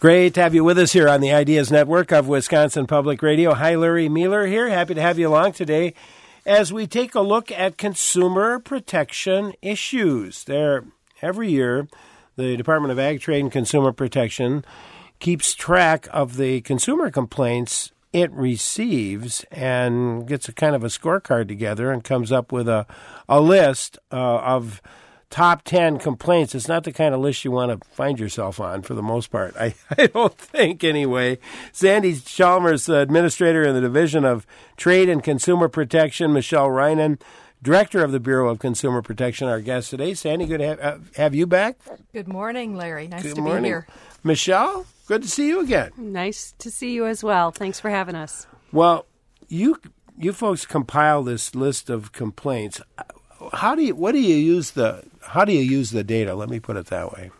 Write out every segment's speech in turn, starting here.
Great to have you with us here on the Ideas Network of Wisconsin Public Radio. Hi, Larry Mueller here. Happy to have you along today as we take a look at consumer protection issues. Every year, the Department of Ag, Trade, and Consumer Protection keeps track of the consumer complaints it receives and gets a kind of a scorecard together and comes up with a list of top 10 complaints. It's not the kind of list you want to find yourself on for the most part. I don't think anyway. Sandy Chalmers, Administrator in the Division of Trade and Consumer Protection, Michelle Reinen, Director of the Bureau of Consumer Protection, our guest today. Sandy, good to have you back. Good morning, Larry. Nice Good to morning. be here. Michelle, good to see you again. Nice to see you as well. Thanks for having us. Well, you folks compile this list of complaints. How do you use the data? Let me put it that way.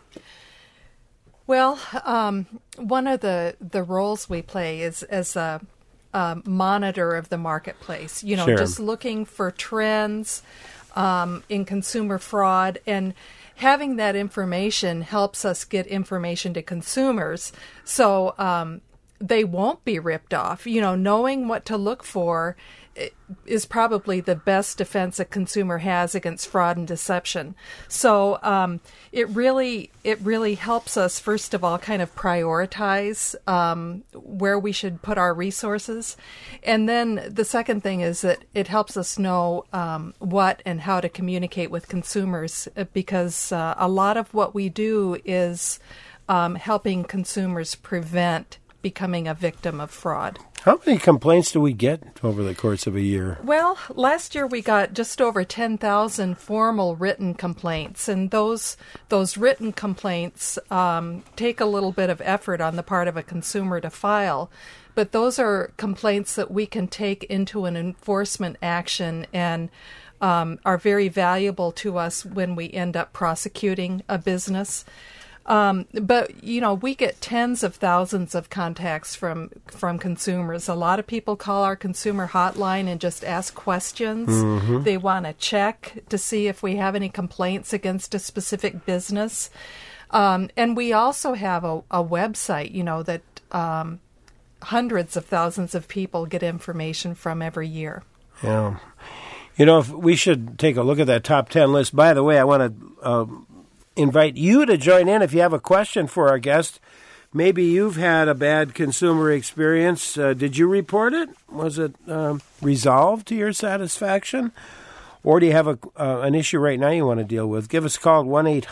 Well, one of the roles we play is as a monitor of the marketplace. Sure. Just looking for trends in consumer fraud, and having that information helps us get information to consumers so they won't be ripped off. Knowing what to look for is probably the best defense a consumer has against fraud and deception. So it really helps us, first of all, kind of prioritize where we should put our resources. And then the second thing is that it helps us know what and how to communicate with consumers, because a lot of what we do is helping consumers prevent becoming a victim of fraud. How many complaints do we get over the course of a year? Well, last year we got just over 10,000 formal written complaints, and those written complaints take a little bit of effort on the part of a consumer to file, but those are complaints that we can take into an enforcement action and are very valuable to us when we end up prosecuting a business. But we get tens of thousands of contacts from consumers. A lot of people call our consumer hotline and just ask questions. Mm-hmm. They want to check to see if we have any complaints against a specific business. And we also have a website, that hundreds of thousands of people get information from every year. Yeah. If we should take a look at that top 10 list. By the way, I want to invite you to join in if you have a question for our guest. Maybe you've had a bad consumer experience. Did you report it? Was it resolved to your satisfaction? Or do you have an issue right now you want to deal with? Give us a call at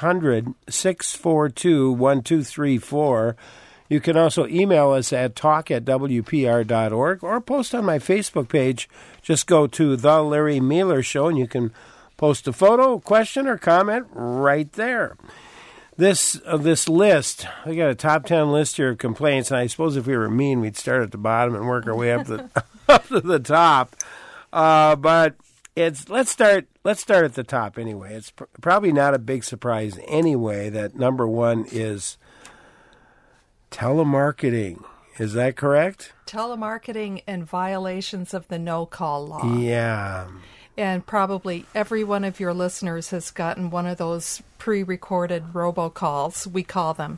1-800-642-1234. You can also email us at talk@wpr.org or post on my Facebook page. Just go to The Larry Mueller Show and you can post a photo, question, or comment right there. This list, we got a top 10 list here of complaints, and I suppose if we were mean, we'd start at the bottom and work our way up up to the top. But let's start at the top anyway. It's probably not a big surprise anyway that number one is telemarketing. Is that correct? Telemarketing and violations of the no-call law. Yeah. And probably every one of your listeners has gotten one of those pre-recorded robocalls, we call them.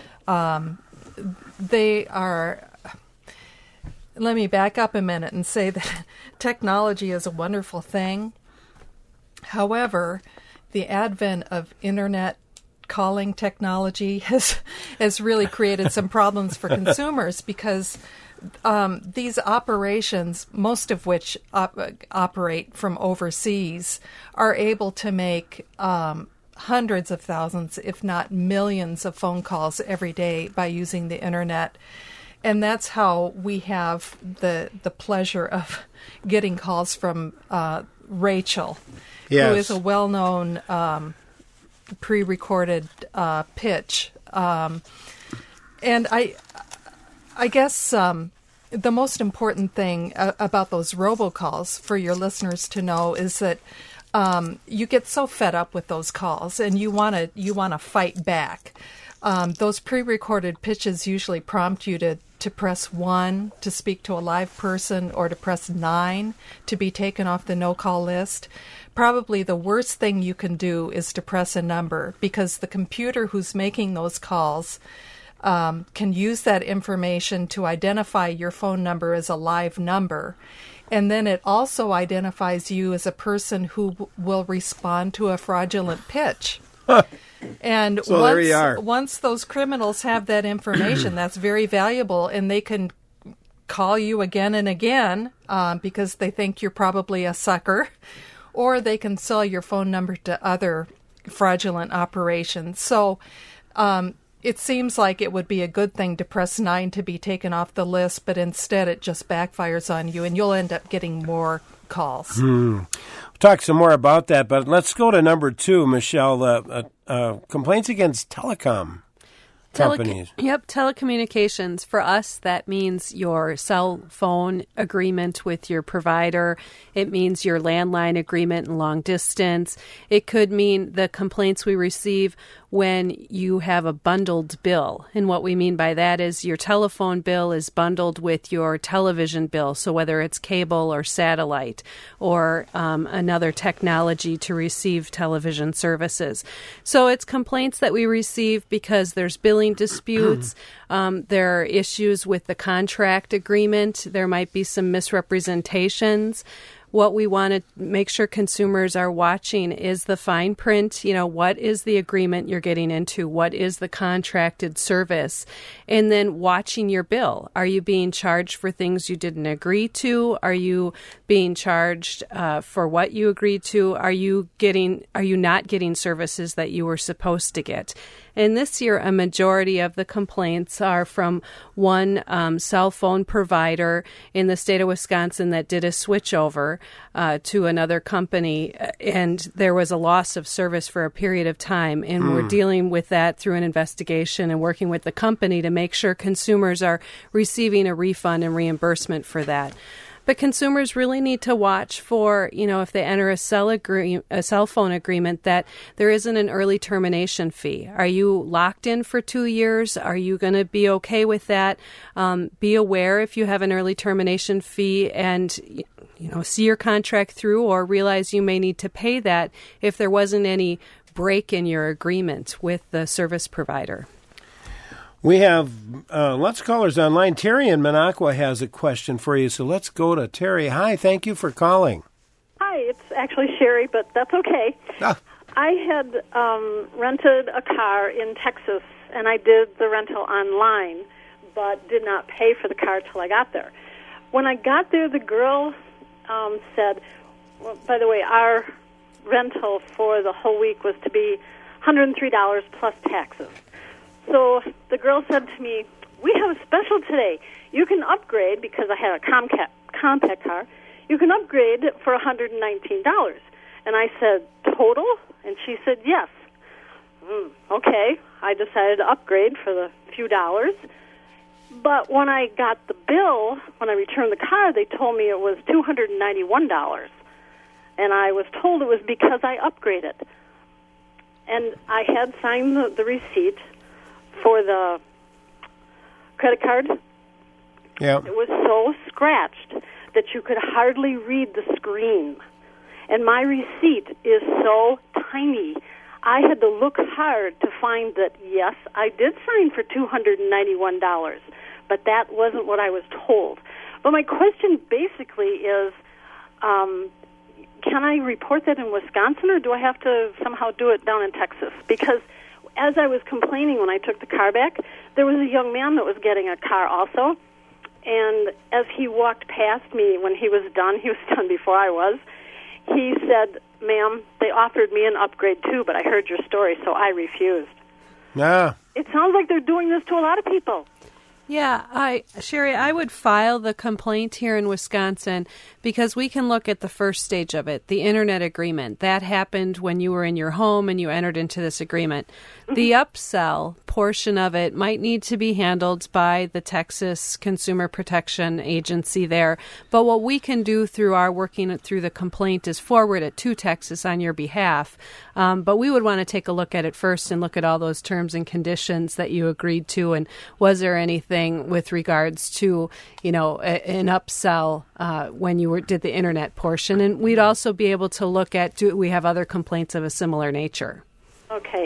They are... Let me back up a minute and say that technology is a wonderful thing. However, the advent of Internet calling technology has really created some problems for consumers because these operations, most of which operate from overseas, are able to make hundreds of thousands, if not millions, of phone calls every day by using the Internet. And that's how we have the pleasure of getting calls from Rachel, yes, who is a well-known pre-recorded pitch. And I guess the most important thing about those robocalls for your listeners to know is that you get so fed up with those calls and you want to fight back. Those pre-recorded pitches usually prompt you to press 1 to speak to a live person or to press 9 to be taken off the no-call list. Probably the worst thing you can do is to press a number because the computer who's making those calls can use that information to identify your phone number as a live number. And then it also identifies you as a person who will respond to a fraudulent pitch. And so there you are. Once those criminals have that information, that's very valuable, and they can call you again and again because they think you're probably a sucker, or they can sell your phone number to other fraudulent operations. So it seems like it would be a good thing to press 9 to be taken off the list, but instead it just backfires on you, and you'll end up getting more calls. We'll talk some more about that, but let's go to number 2, Michelle. Complaints against telecom companies. Telecommunications. For us, that means your cell phone agreement with your provider. It means your landline agreement and long distance. It could mean the complaints we receive when you have a bundled bill. And what we mean by that is your telephone bill is bundled with your television bill. So whether it's cable or satellite or another technology to receive television services. So it's complaints that we receive because there's billing disputes. There are issues with the contract agreement. There might be some misrepresentations. What we want to make sure consumers are watching is the fine print. You know, what is the agreement you're getting into? What is the contracted service? And then watching your bill. Are you being charged for things you didn't agree to? Are you being charged for what you agreed to? Are you not getting services that you were supposed to get? And this year, a majority of the complaints are from one cell phone provider in the state of Wisconsin that did a switchover to another company, and there was a loss of service for a period of time. And we're dealing with that through an investigation and working with the company to make sure consumers are receiving a refund and reimbursement for that. But consumers really need to watch for, if they enter a cell phone agreement, that there isn't an early termination fee. Are you locked in for 2 years? Are you going to be okay with that? Be aware if you have an early termination fee and, see your contract through, or realize you may need to pay that if there wasn't any break in your agreement with the service provider. We have lots of callers online. Terry in Minocqua has a question for you, so let's go to Terry. Hi, thank you for calling. Hi, it's actually Sherry, but that's okay. I had rented a car in Texas, and I did the rental online, but did not pay for the car till I got there. When I got there, the girl said, well, by the way, our rental for the whole week was to be $103 plus taxes. So the girl said to me, we have a special today. You can upgrade, because I had a compact car, you can upgrade for $119. And I said, total? And she said, yes. Okay. I decided to upgrade for the few dollars. But when I got the bill, when I returned the car, they told me it was $291. And I was told it was because I upgraded. And I had signed the receipt for the credit card. Yeah. It was so scratched that you could hardly read the screen. And my receipt is so tiny. I had to look hard to find that, yes, I did sign for $291, but that wasn't what I was told. But my question basically is, can I report that in Wisconsin, or do I have to somehow do it down in Texas? Because as I was complaining when I took the car back, there was a young man that was getting a car also, and as he walked past me when he was done before I was, he said, ma'am, they offered me an upgrade too, but I heard your story, so I refused. Yeah. It sounds like they're doing this to a lot of people. Yeah, Sherry, I would file the complaint here in Wisconsin because we can look at the first stage of it, the internet agreement. That happened when you were in your home and you entered into this agreement. Mm-hmm. The upsell portion of it might need to be handled by the Texas Consumer Protection Agency there. But what we can do through our working through the complaint is forward it to Texas on your behalf. But we would want to take a look at it first and look at all those terms and conditions that you agreed to, and was there anything with regards to, an upsell when you did the internet portion. And we'd also be able to look at, do we have other complaints of a similar nature? Okay.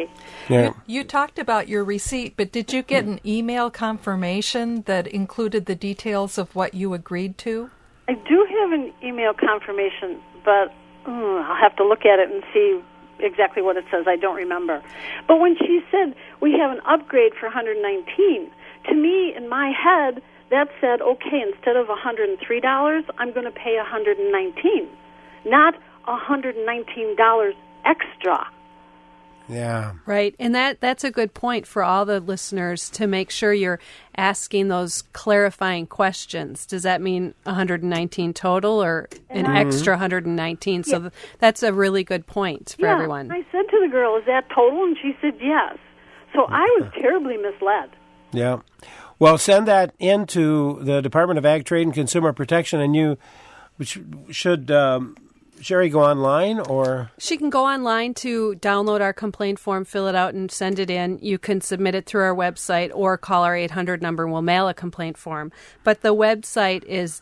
Yeah. You talked about your receipt, but did you get an email confirmation that included the details of what you agreed to? I do have an email confirmation, but I'll have to look at it and see exactly what it says. I don't remember. But when she said we have an upgrade for $119, to me, in my head, that said, okay, instead of $103, I'm going to pay $119, not $119 extra. Yeah. Right. And that's a good point for all the listeners to make sure you're asking those clarifying questions. Does that mean 119 total or an extra 119? So that's a really good point for everyone. I said to the girl, is that total? And she said yes. So I was terribly misled. Yeah. Well, send that into the Department of Ag, Trade, and Consumer Protection, and you should... Sherry, go online or? She can go online to download our complaint form, fill it out, and send it in. You can submit it through our website or call our 800 number and we'll mail a complaint form. But the website is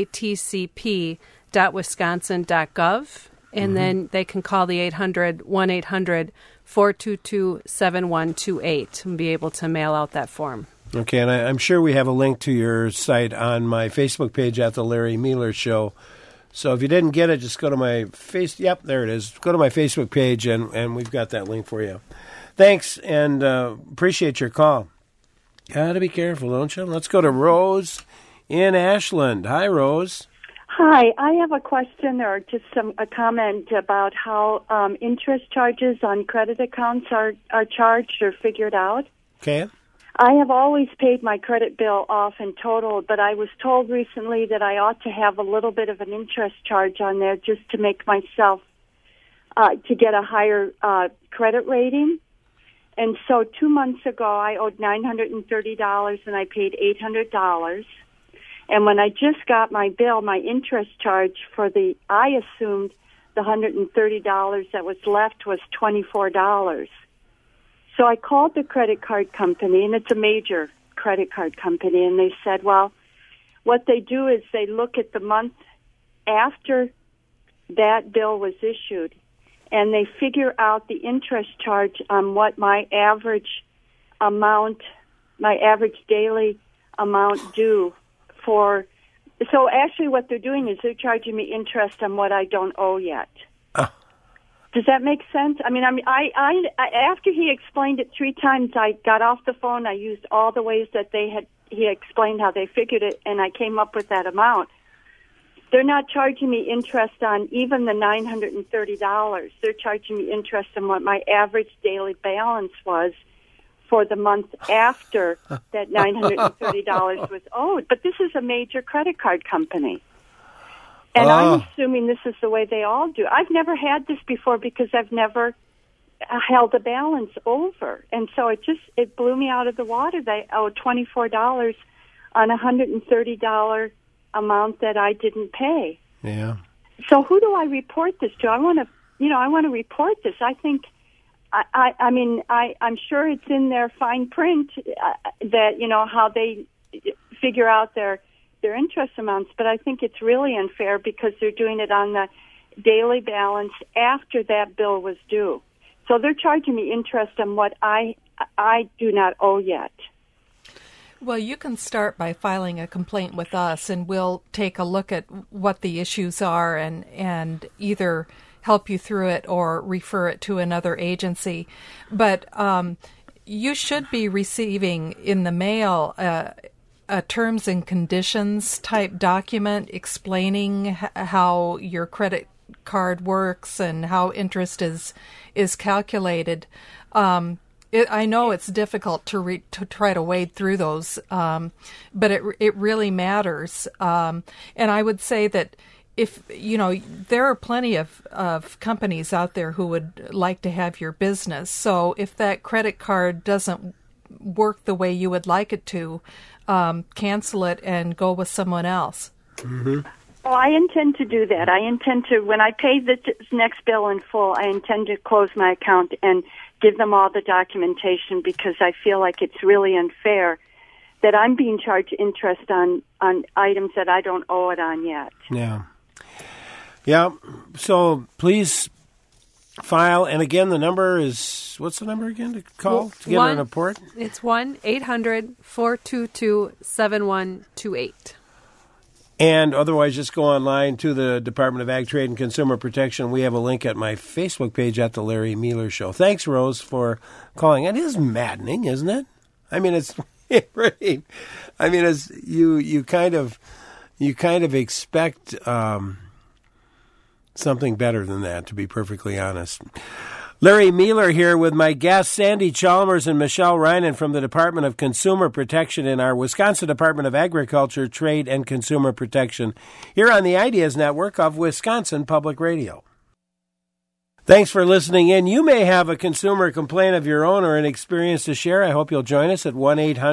datcp.wisconsin.gov, and then they can call the 1-800-422-7128 and be able to mail out that form. Okay, and I'm sure we have a link to your site on my Facebook page at The Larry Mealer Show. So if you didn't get it, just go to my there it is. Go to my Facebook page, and we've got that link for you. Thanks, and appreciate your call. Got to be careful, don't you? Let's go to Rose in Ashland. Hi, Rose. Hi, I have a question or just a comment about how interest charges on credit accounts are charged or figured out. Okay. I have always paid my credit bill off in total, but I was told recently that I ought to have a little bit of an interest charge on there just to make myself, to get a higher credit rating. And so 2 months ago, I owed $930 and I paid $800. And when I just got my bill, my interest charge I assumed the $130 that was left was $24. So I called the credit card company, and it's a major credit card company, and they said, well, what they do is they look at the month after that bill was issued, and they figure out the interest charge on what my average daily amount due for. So actually what they're doing is they're charging me interest on what I don't owe yet. Does that make sense? I mean, I after he explained it 3 times, I got off the phone. I used all the ways that he explained how they figured it, and I came up with that amount. They're not charging me interest on even the $930. They're charging me interest on what my average daily balance was for the month after that $930 was owed. But this is a major credit card company. And I'm assuming this is the way they all do. I've never had this before because I've never held a balance over. And so it blew me out of the water. They owe $24 on a $130 amount that I didn't pay. Yeah. So who do I report this to? I want to report this. I think, I'm sure it's in their fine print that, how they figure out their interest amounts, but I think it's really unfair because they're doing it on the daily balance after that bill was due. So they're charging me interest on what I do not owe yet. Well, you can start by filing a complaint with us, and we'll take a look at what the issues are and either help you through it or refer it to another agency. But you should be receiving in the mail a terms and conditions type document explaining how your credit card works and how interest is calculated. I know it's difficult to try to wade through those, but it really matters. And I would say that if there are plenty of companies out there who would like to have your business. So if that credit card doesn't work the way you would like it to, cancel it and go with someone else. Mm-hmm. Oh, I intend to do that. I intend to, when I pay the next bill in full, I intend to close my account and give them all the documentation because I feel like it's really unfair that I'm being charged interest on items that I don't owe it on yet. Yeah. Yeah. So please file. And again, the number is, what's the number again to call to get a report? It's 1-800-422-7128. And otherwise, just go online to the Department of Ag, Trade, and Consumer Protection. We have a link at my Facebook page at The Larry Meiler Show. Thanks, Rose, for calling. It is maddening, isn't it? I mean, it's really, I mean, it's, you kind of expect something better than that, to be perfectly honest. Larry Meiler here with my guests, Sandy Chalmers and Michelle Reinen from the Department of Consumer Protection in our Wisconsin Department of Agriculture, Trade, and Consumer Protection, here on the Ideas Network of Wisconsin Public Radio. Thanks for listening in. You may have a consumer complaint of your own or an experience to share. I hope you'll join us at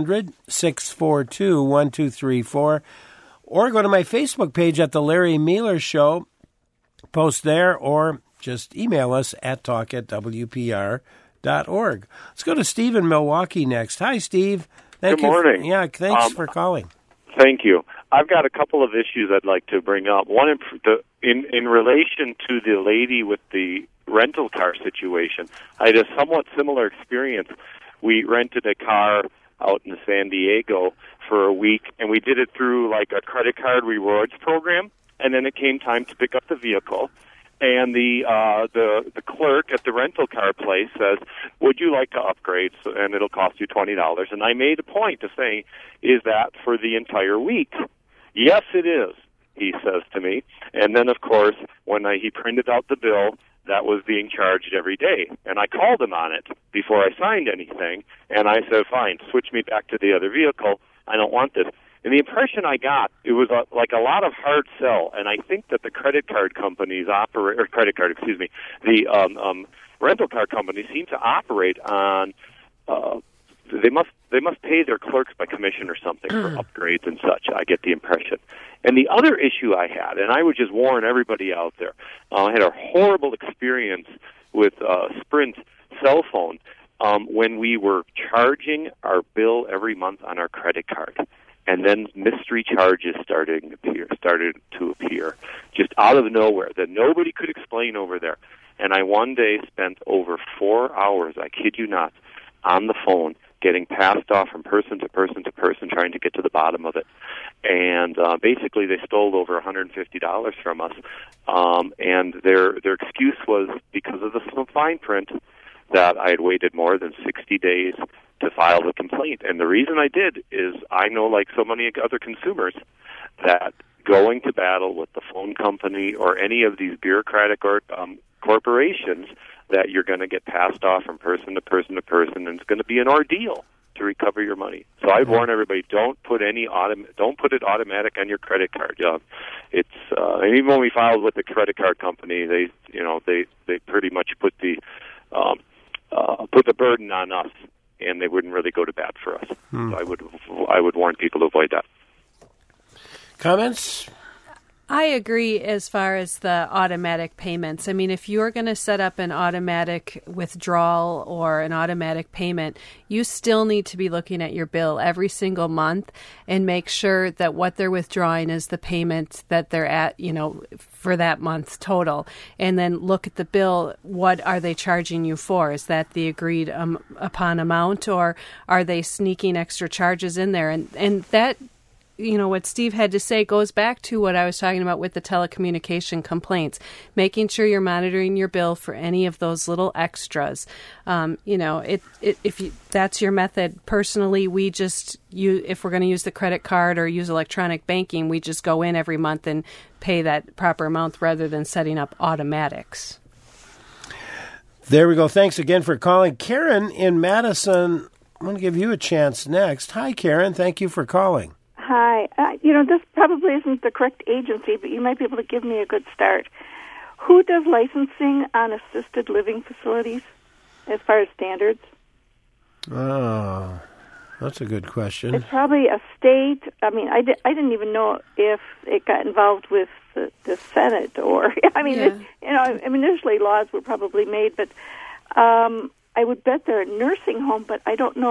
1-800-642-1234, or go to my Facebook page at The Larry Meiler Show. Post there, or just email us at talk@wpr.org. Let's go to Steve in Milwaukee next. Hi, Steve. Good morning. Thanks for calling. Thank you. I've got a couple of issues I'd like to bring up. One in relation to the lady with the rental car situation. I had a somewhat similar experience. We rented a car out in San Diego for a week, and we did it through like a credit card rewards program. And then it came time to pick up the vehicle, and the clerk at the rental car place says, "Would you like to upgrade? And it'll cost you $20." And I made a point to say, "Is that for the entire week?" "Yes, it is," he says to me. And then, of course, when he printed out the bill, that was being charged every day. And I called him on it before I signed anything, and I said, "Fine, switch me back to the other vehicle. I don't want this." And the impression I got, it was like a lot of hard sell, and I think that the credit card companies the rental car companies seem to operate on, they must pay their clerks by commission or something for upgrades and such. I get the impression. And the other issue I had, and I would just warn everybody out there, I had a horrible experience with Sprint cell phone when we were charging our bill every month on our credit card. And then mystery charges started to appear, just out of nowhere, that nobody could explain over there. And I one day spent over 4 hours, I kid you not, on the phone, getting passed off from person to person to person, trying to get to the bottom of it. And basically they stole over $150 from us. And their excuse was because of the fine print that I had waited more than 60 days to file the complaint. And the reason I did is I know, like so many other consumers, that going to battle with the phone company or any of these bureaucratic or corporations, that you're going to get passed off from person to person to person, and it's going to be an ordeal to recover your money. So I'd warn everybody: don't put it automatic on your credit card. It's and even when we filed with the credit card company, they pretty much put the burden on us, and they wouldn't really go to bat for us. So I would warn people to avoid that. Comments? I agree as far as the automatic payments. I mean, if you're going to set up an automatic withdrawal or an automatic payment, you still need to be looking at your bill every single month and make sure that what they're withdrawing is the payment that they're at, for that month total. And then look at the bill. What are they charging you for? Is that the agreed upon amount, or are they sneaking extra charges in there? And that, what Steve had to say goes back to what I was talking about with the telecommunication complaints, making sure you're monitoring your bill for any of those little extras. If that's your method. Personally, if we're going to use the credit card or use electronic banking, we just go in every month and pay that proper amount rather than setting up automatics. There we go. Thanks again for calling. Karen in Madison, I'm going to give you a chance next. Hi, Karen. Thank you for calling. Hi. This probably isn't the correct agency, but you might be able to give me a good start. Who does licensing on assisted living facilities as far as standards? Oh, that's a good question. It's probably a state. I mean, I didn't even know if it got involved with the Senate or, initially laws were probably made, but I would bet they're a nursing home, but I don't know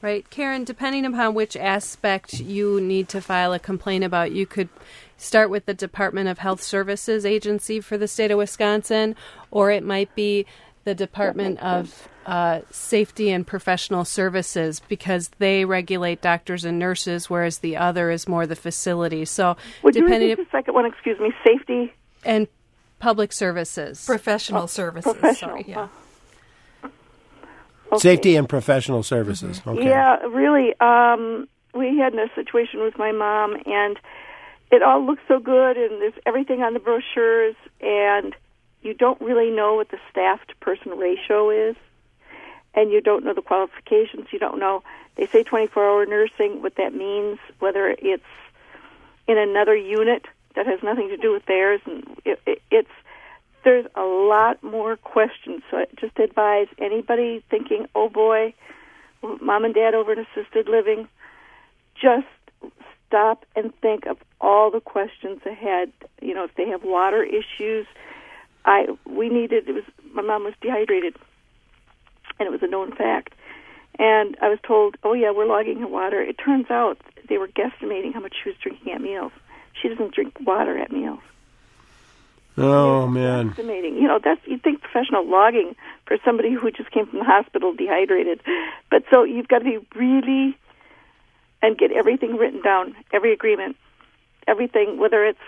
Right. Karen, depending upon which aspect you need to file a complaint about, you could start with the Department of Health Services agency for the state of Wisconsin, or it might be the Department of Safety and Professional Services, because they regulate doctors and nurses, whereas the other is more the facility. So, would you repeat the second one? Excuse me. Safety and Public Services. Professional services. Professional. Sorry, yeah. Okay. Safety and Professional Services. Mm-hmm. Okay. Yeah, really. We had a situation with my mom, and it all looks so good, and there's everything on the brochures, and you don't really know what the staff-to-person ratio is, and you don't know the qualifications. You don't know. They say 24-hour nursing, what that means, whether it's in another unit that has nothing to do with theirs, and there's a lot more questions. So I just advise anybody thinking, oh boy, mom and dad over in assisted living, just stop and think of all the questions ahead. You know, if they have water issues, my mom was dehydrated, and it was a known fact. And I was told, oh yeah, we're logging her water. It turns out they were guesstimating how much she was drinking at meals. She doesn't drink water at meals. Oh, man. Estimating. You know, you'd think professional logging for somebody who just came from the hospital dehydrated. But so you've got to be really, and get everything written down, every agreement, everything, whether it's,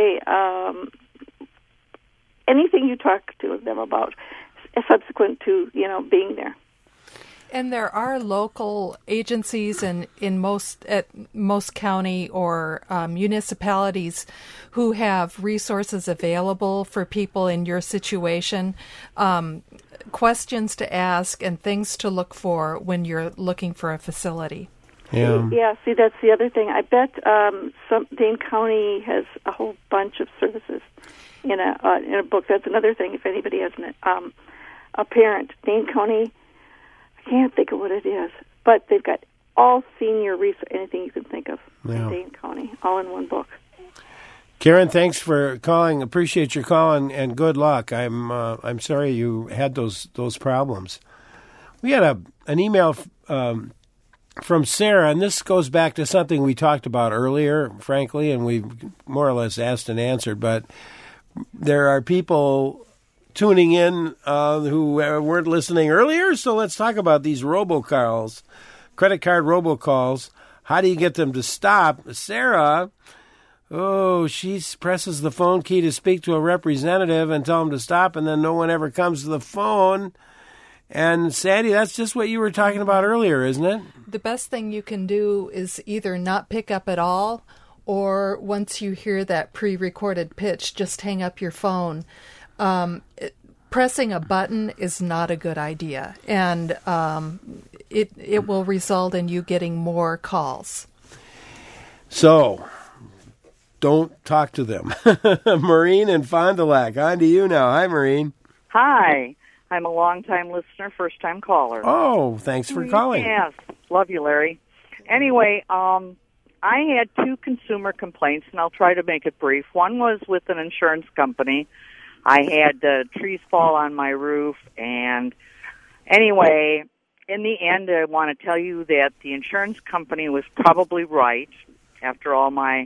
anything you talk to them about subsequent to, being there. And there are local agencies at most county or municipalities who have resources available for people in your situation, questions to ask and things to look for when you're looking for a facility. Yeah. See, that's the other thing. I bet Dane County has a whole bunch of services in a book. That's another thing. If anybody has a parent, Dane County. I can't think of what it is, but they've got all senior research, anything you can think of in Dane County, all in one book. Karen, thanks for calling. Appreciate your call and good luck. I'm sorry you had those problems. We had an email from Sarah, and this goes back to something we talked about earlier, frankly, and we more or less asked and answered. But there are people tuning in who weren't listening earlier, so let's talk about these robocalls, credit card robocalls. How do you get them to stop? Sarah, she presses the phone key to speak to a representative and tell them to stop, and then no one ever comes to the phone. And Sandy, that's just what you were talking about earlier, isn't it? The best thing you can do is either not pick up at all, or once you hear that pre-recorded pitch, just hang up your phone. Pressing a button is not a good idea, and it will result in you getting more calls. So, don't talk to them. Maureen in Fond du Lac, on to you now. Hi, Maureen. Hi. I'm a long-time listener, first-time caller. Oh, thanks for calling. Yes. Love you, Larry. Anyway, I had two consumer complaints, and I'll try to make it brief. One was with an insurance company. I had trees fall on my roof, and anyway, in the end, I want to tell you that the insurance company was probably right after all my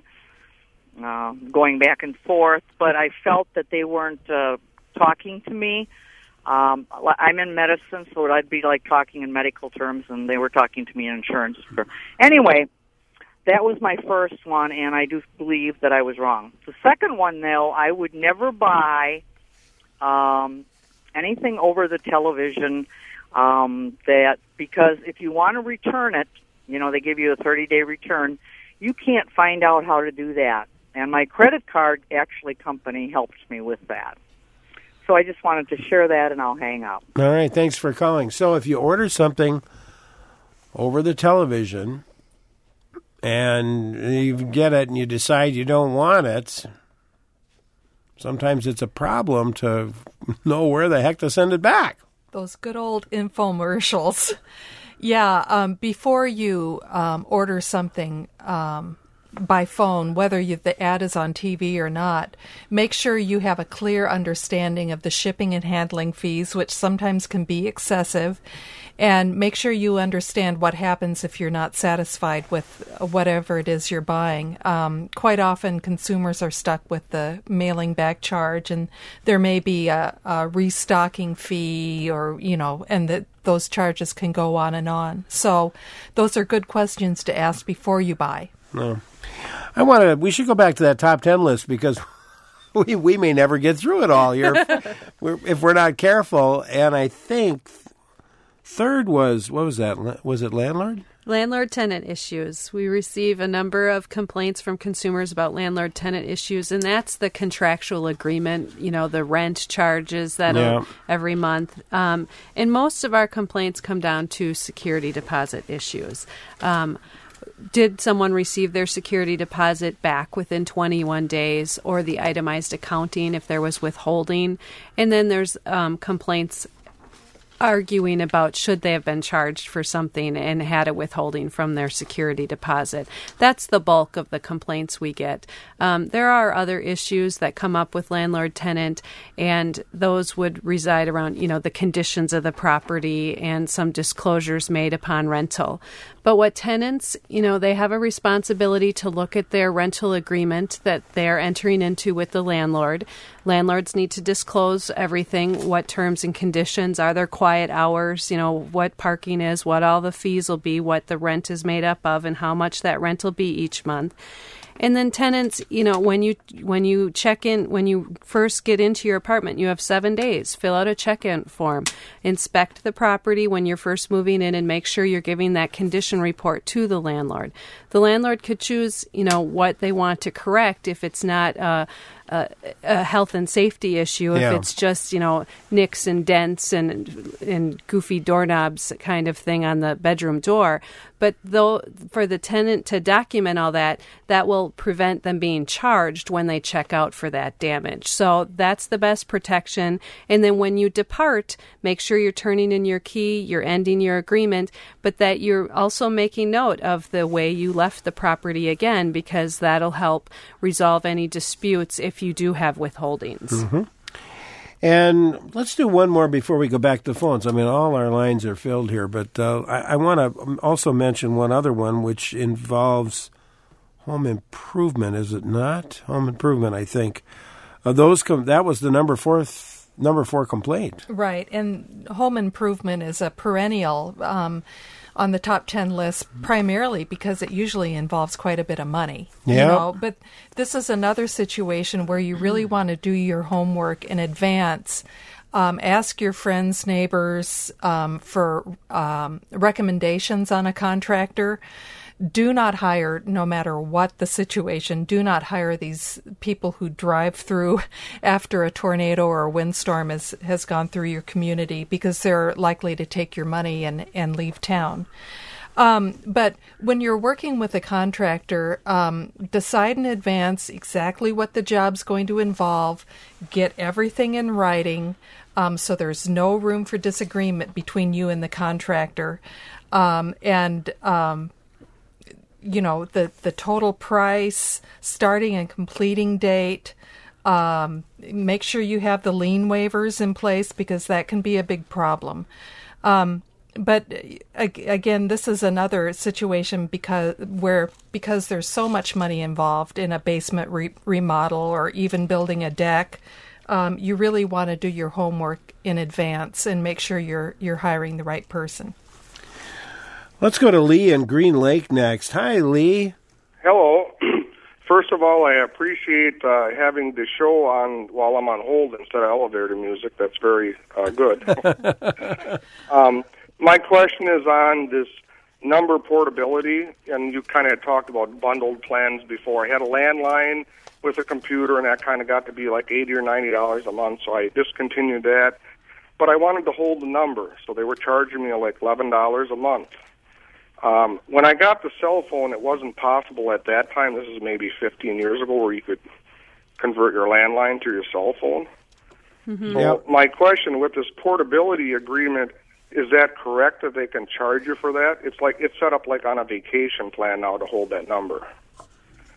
going back and forth, but I felt that they weren't talking to me. I'm in medicine, so I'd be like talking in medical terms, and they were talking to me in insurance. Anyway, that was my first one, and I do believe that I was wrong. The second one, though, I would never buy anything over the television because if you want to return it, they give you a 30-day return, you can't find out how to do that. And my credit card company helped me with that. So I just wanted to share that, and I'll hang up. All right, thanks for calling. So if you order something over the television and you get it and you decide you don't want it, sometimes it's a problem to know where the heck to send it back. Those good old infomercials. Yeah, before you order something, by phone, whether the ad is on TV or not, make sure you have a clear understanding of the shipping and handling fees, which sometimes can be excessive, and make sure you understand what happens if you're not satisfied with whatever it is you're buying. Quite often, consumers are stuck with the mailing back charge, and there may be a restocking fee, or and those charges can go on and on. So, those are good questions to ask before you buy. No. We should go back to that top 10 list, because we may never get through it all here if we're not careful. And I think third was, what was that? Was it landlord? Landlord-tenant issues. We receive a number of complaints from consumers about landlord-tenant issues, and that's the contractual agreement, the rent charges every month. And most of our complaints come down to security deposit issues. Did someone receive their security deposit back within 21 days, or the itemized accounting if there was withholding? And then there's complaints arguing about should they have been charged for something and had a withholding from their security deposit. That's the bulk of the complaints we get. There are other issues that come up with landlord-tenant, and those would reside around, the conditions of the property and some disclosures made upon rental. But what tenants, they have a responsibility to look at their rental agreement that they're entering into with the landlord. Landlords need to disclose everything, what terms and conditions, are there quiet hours, what parking is, what all the fees will be, what the rent is made up of, and how much that rent will be each month. And then tenants, when you check in, when you first get into your apartment, you have 7 days. Fill out a check-in form. Inspect the property when you're first moving in, and make sure you're giving that condition report to the landlord. The landlord could choose, what they want to correct if it's not a health and safety issue, if it's just, nicks and dents and goofy doorknobs kind of thing on the bedroom door. But though for the tenant to document all that will prevent them being charged when they check out for that damage. So that's the best protection. And then when you depart, make sure you're turning in your key, you're ending your agreement, but that you're also making note of the way you left the property again, because that'll help resolve any disputes if you do have withholdings. Mm-hmm. And let's do one more before we go back to phones. I mean, all our lines are filled here, but I want to also mention one other one, which involves home improvement, is it not? Home improvement, I think. That was the number four complaint. Right, and home improvement is a perennial on the top 10 list, primarily because it usually involves quite a bit of money. Yeah. But this is another situation where you really want to do your homework in advance. Ask your friends, neighbors for recommendations on a contractor. Do not hire, no matter what the situation, do not hire these people who drive through after a tornado or a windstorm has gone through your community, because they're likely to take your money and leave town. But when you're working with a contractor, decide in advance exactly what the job's going to involve, get everything in writing, so there's no room for disagreement between you and the contractor, the total price, starting and completing date. Make sure you have the lien waivers in place, because that can be a big problem. But again, this is another situation because there's so much money involved in a basement remodel or even building a deck. You really want to do your homework in advance and make sure you're hiring the right person. Let's go to Lee in Green Lake next. Hi, Lee. Hello. First of all, I appreciate having the show on while I'm on hold instead of elevator music. That's very good. My question is on this number portability, and you kind of talked about bundled plans before. I had a landline with a computer, and that kind of got to be like $80 or $90 a month, so I discontinued that. But I wanted to hold the number, so they were charging me like $11 a month. When I got the cell phone, it wasn't possible at that time. This is maybe 15 years ago, where you could convert your landline to your cell phone. Mm-hmm. So my question with this portability agreement, is that correct that they can charge you for that? It's set up like on a vacation plan now to hold that number.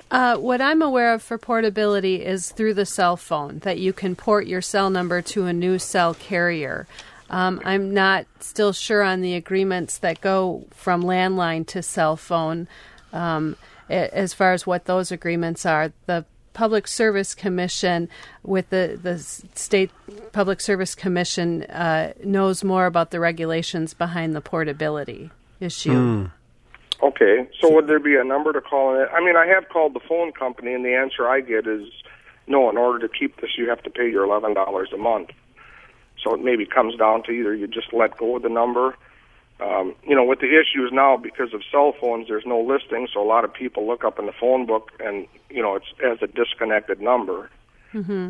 What I'm aware of for portability is through the cell phone, that you can port your cell number to a new cell carrier. I'm not still sure on the agreements that go from landline to cell phone as far as what those agreements are. The Public Service Commission with the State Public Service Commission knows more about the regulations behind the portability issue. Okay, so would there be a number to call in? I mean, I have called the phone company, and the answer I get is, no, in order to keep this, you have to pay your $11 a month. So it maybe comes down to either you just let go of the number. With the issues now, because of cell phones, there's no listing, so a lot of people look up in the phone book, and, it's as a disconnected number. Mm-hmm.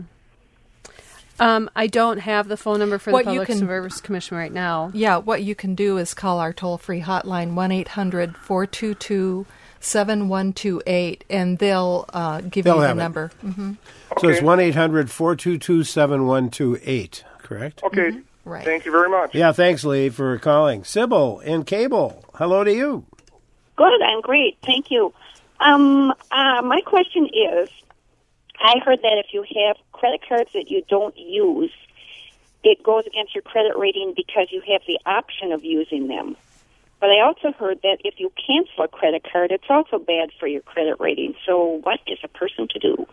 I don't have the phone number for the Public Service Commission right now. Yeah, what you can do is call our toll-free hotline, 1-800-422-7128, and they'll give you the number. Mm-hmm. Okay. So it's 1-800-422-7128, correct? Okay. Mm-hmm. Right. Thank you very much. Yeah, thanks, Lee, for calling. Sybil in Cable, hello to you. Good, I'm great. Thank you. My question is, I heard that if you have credit cards that you don't use, it goes against your credit rating because you have the option of using them. But I also heard that if you cancel a credit card, it's also bad for your credit rating. So what is a person to do?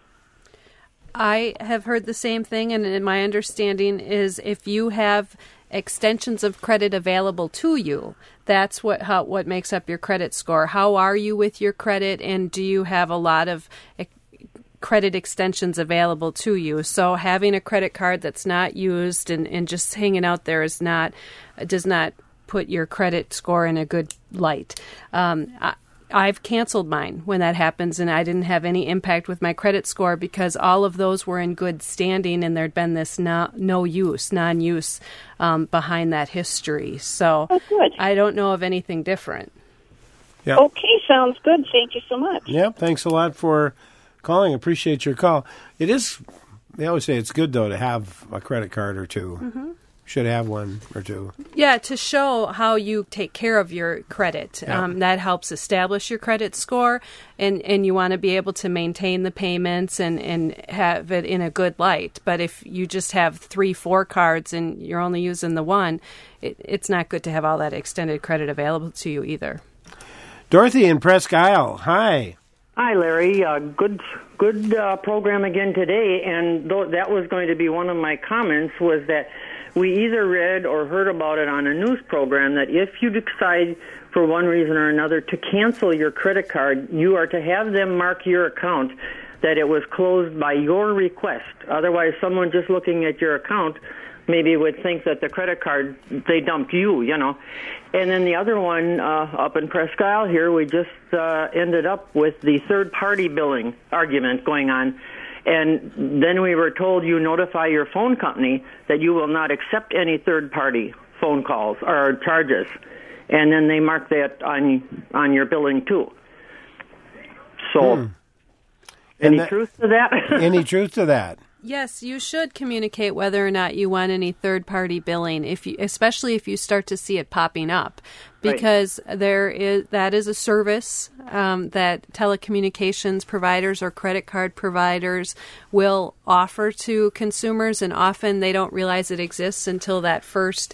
I have heard the same thing, and my understanding is if you have extensions of credit available to you, that's what makes up your credit score. How are you with your credit, and do you have a lot of credit extensions available to you? So having a credit card that's not used and just hanging out there does not put your credit score in a good light. I've canceled mine when that happens, and I didn't have any impact with my credit score because all of those were in good standing, and there'd been this non-use behind that history. So I don't know of anything different. Yep. Okay, sounds good. Thank you so much. Yep, thanks a lot for calling. Appreciate your call. They always say it's good, though, to have a credit card or two. Mm-hmm. Should have one or two. Yeah, to show how you take care of your credit. Yep. That helps establish your credit score, and you want to be able to maintain the payments and have it in a good light. But if you just have 3-4 cards and you're only using the one, it's not good to have all that extended credit available to you either. Dorothy in Presque Isle, hi. Hi, Larry. Good program again today, and that was going to be one of my comments, was that we either read or heard about it on a news program that if you decide for one reason or another to cancel your credit card, you are to have them mark your account that it was closed by your request. Otherwise, someone just looking at your account maybe would think that the credit card, they dumped you. And then the other one, up in Presque Isle here, we just ended up with the third-party billing argument going on. And then we were told you notify your phone company that you will not accept any third-party phone calls or charges. And then they mark that on your billing, too. So, any truth to that? Any truth to that? Yes, you should communicate whether or not you want any third-party billing, especially if you start to see it popping up, because that is a service that telecommunications providers or credit card providers will offer to consumers, and often they don't realize it exists until that first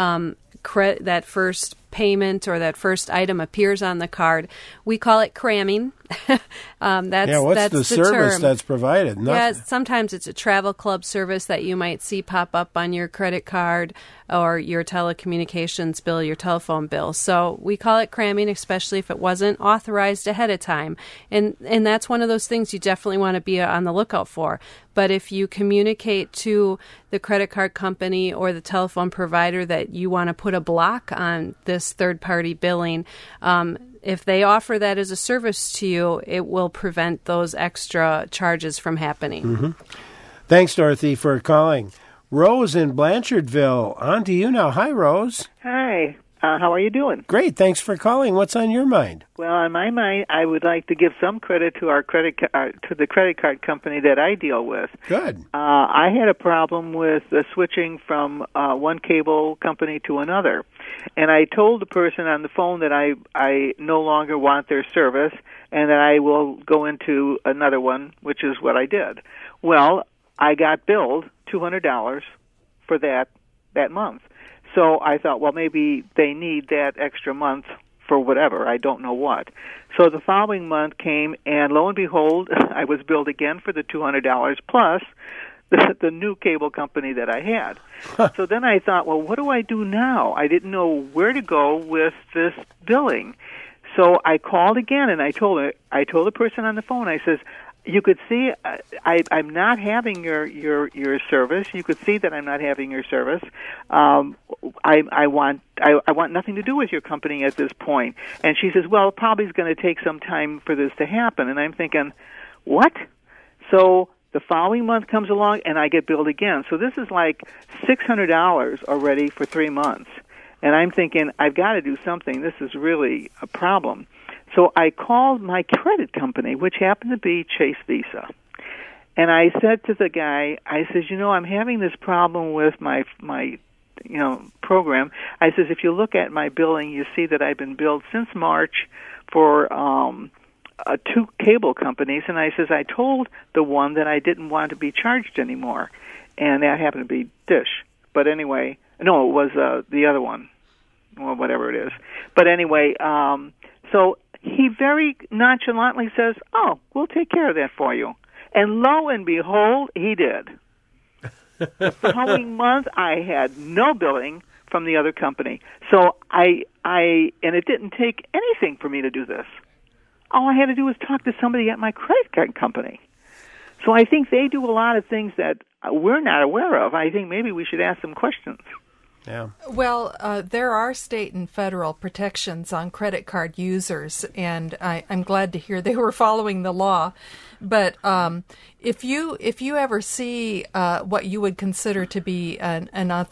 payment or that first item appears on the card. We call it cramming. What's that's the service term. That's provided? Nothing. Yeah, sometimes it's a travel club service that you might see pop up on your credit card or your telecommunications bill, your telephone bill. So we call it cramming, especially if it wasn't authorized ahead of time. And that's one of those things you definitely want to be on the lookout for. But if you communicate to the credit card company or the telephone provider that you want to put a block on this third-party billing, if they offer that as a service to you, it will prevent those extra charges from happening. Mm-hmm. Thanks, Dorothy, for calling. Rose in Blanchardville, on to you now. Hi, Rose. Hi. How are you doing? Great. Thanks for calling. What's on your mind? Well, on my mind, I would like to give some credit to to the credit card company that I deal with. Good. I had a problem with switching from one cable company to another, and I told the person on the phone that I no longer want their service and that I will go into another one, which is what I did. Well, I got billed $200 for that month. So I thought, well, maybe they need that extra month for whatever. I don't know what. So the following month came, and lo and behold, I was billed again for the $200 plus the new cable company that I had. So then I thought, well, what do I do now? I didn't know where to go with this billing. So I called again, and I told the person on the phone, I says, you could see I'm not having your service. You could see that I'm not having your service. I want nothing to do with your company at this point. And she says, well, it probably is going to take some time for this to happen. And I'm thinking, what? So the following month comes along, and I get billed again. So this is like $600 already for 3 months. And I'm thinking, I've got to do something. This is really a problem. So I called my credit company, which happened to be Chase Visa. And I said to the guy, I says, I'm having this problem with my program. I says, if you look at my billing, you see that I've been billed since March for 2 cable companies. And I says, I told the one that I didn't want to be charged anymore. And that happened to be Dish. But anyway, no, it was the other one. Well, whatever it is. But anyway, so he very nonchalantly says, oh, we'll take care of that for you. And lo and behold, he did. The following month, I had no billing from the other company. So and it didn't take anything for me to do this. All I had to do was talk to somebody at my credit card company. So I think they do a lot of things that we're not aware of. I think maybe we should ask them questions. Yeah. Well, there are state and federal protections on credit card users, and I'm glad to hear they were following the law. But if you ever see what you would consider to be an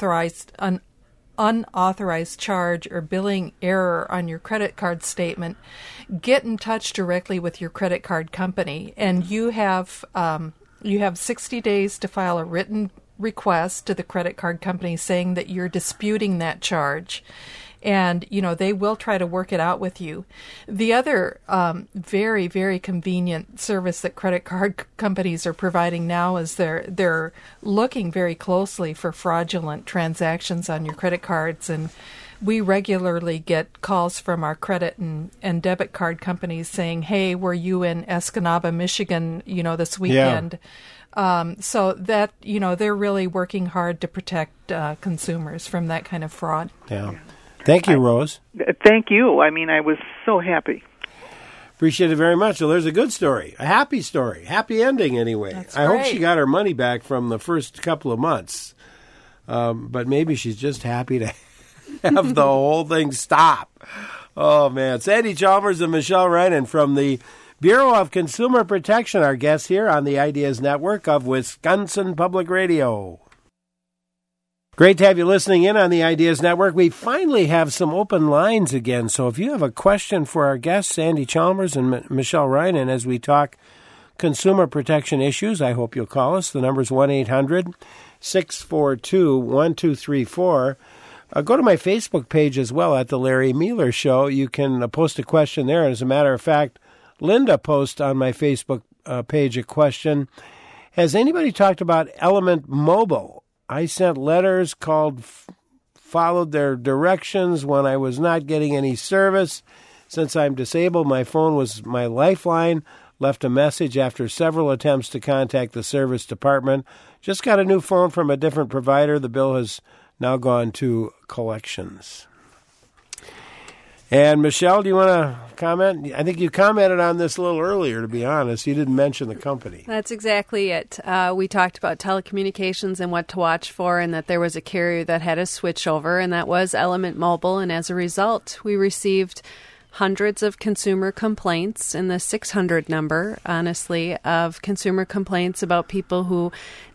unauthorized charge or billing error on your credit card statement, get in touch directly with your credit card company, and you have 60 days to file a written request to the credit card company saying that you're disputing that charge, and they will try to work it out with you. The other very, very convenient service that credit card companies are providing now is they're looking very closely for fraudulent transactions on your credit cards, and we regularly get calls from our credit and debit card companies saying, hey, were you in Escanaba, Michigan, this weekend? Yeah. So that, they're really working hard to protect consumers from that kind of fraud. Yeah. Thank you, Rose. Thank you. I mean, I was so happy. Appreciate it very much. Well, there's a good story, a happy story, happy ending anyway. That's I great. hope she got her money back from the first couple of months. But maybe she's just happy to have the whole thing stop. Oh, man. Sandy Chalmers and Michelle Reinen from the Bureau of Consumer Protection, our guests here on the Ideas Network of Wisconsin Public Radio. Great to have you listening in on the Ideas Network. We finally have some open lines again, so if you have a question for our guests, Sandy Chalmers and Michelle Reinen, as we talk consumer protection issues, I hope you'll call us. The number is 1-800-642-1234. Go to my Facebook page as well at The Larry Meeler Show. You can post a question there. As a matter of fact, Linda posted on my Facebook page a question. Has anybody talked about Element Mobile? I sent letters, followed their directions when I was not getting any service. Since I'm disabled, my phone was my lifeline. Left a message after several attempts to contact the service department. Just got a new phone from a different provider. The bill has now gone to collections. And Michelle, do you want to comment? I think you commented on this a little earlier, to be honest. You didn't mention the company. That's exactly it. We talked about telecommunications and what to watch for, and that there was a carrier that had a switchover, and that was Element Mobile. And as a result, we received hundreds of consumer complaints, in the 600 number, honestly, of consumer complaints about people who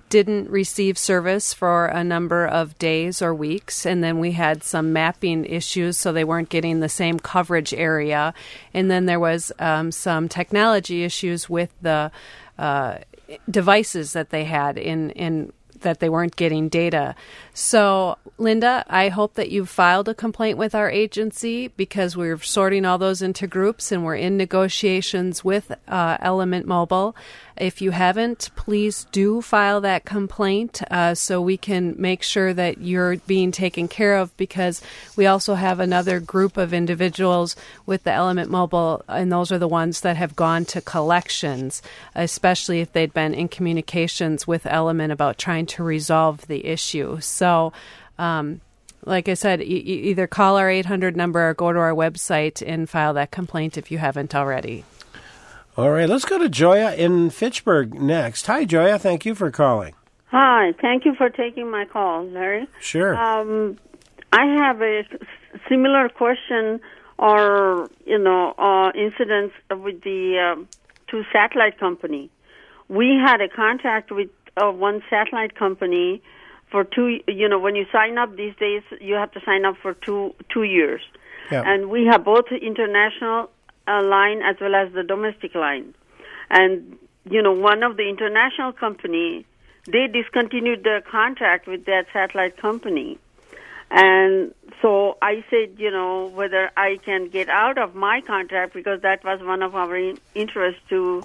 didn't receive service for a number of days or weeks, and then we had some mapping issues, so they weren't getting the same coverage area. And then there was some technology issues with the devices that they had in that they weren't getting data. So, Linda, I hope that you've filed a complaint with our agency, because we're sorting all those into groups and we're in negotiations with Element Mobile. If you haven't, please do file that complaint so we can make sure that you're being taken care of, because we also have another group of individuals with the Element Mobile, and those are the ones that have gone to collections, especially if they'd been in communications with Element about trying to resolve the issue. So, like I said, either call our 800 number or go to our website and file that complaint if you haven't already. All right, let's go to Joya in Fitchburg next. Hi, Joya. Thank you for calling. Hi. Thank you for taking my call, Larry. Sure. I have a similar question or, incidents with the two satellite company. We had a contract with one satellite company for when you sign up these days, you have to sign up for two years. Yeah. And we have both international line as well as the domestic line. And, one of the international company, they discontinued their contract with that satellite company. And so I said, whether I can get out of my contract, because that was one of our interests to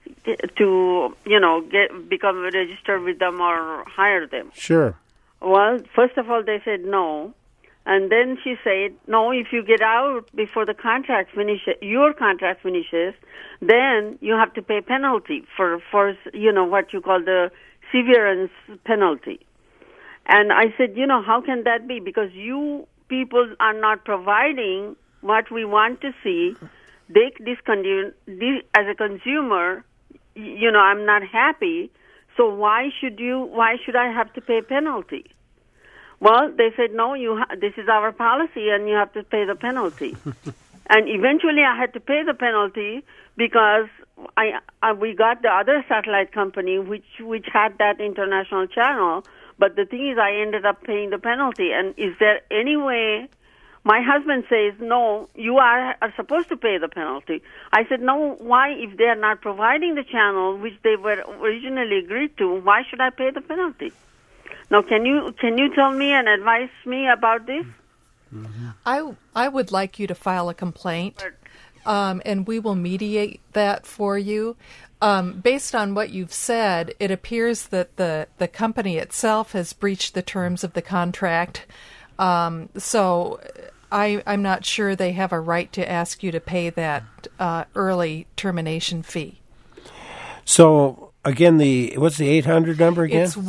become registered with them or hire them. Sure. Well, first of all, they said no. And then she said, no, if you get out before the contract finishes, your contract finishes, then you have to pay penalty for what you call the severance penalty. And I said, how can that be? Because you people are not providing what we want to see. They discontinue. As a consumer, I'm not happy. So why should I have to pay penalty? Well, they said, no, this is our policy and you have to pay the penalty. And eventually I had to pay the penalty because we got the other satellite company which had that international channel. But the thing is, I ended up paying the penalty. And is there any way? My husband says, no, you are supposed to pay the penalty. I said, no, why? If they are not providing the channel which they were originally agreed to, why should I pay the penalty? Now, can you tell me and advise me about this? Mm-hmm. I would like you to file a complaint, and we will mediate that for you. Based on what you've said, it appears that the company itself has breached the terms of the contract. So I'm not sure they have a right to ask you to pay that early termination fee. So, again, what's the 800 number again? It's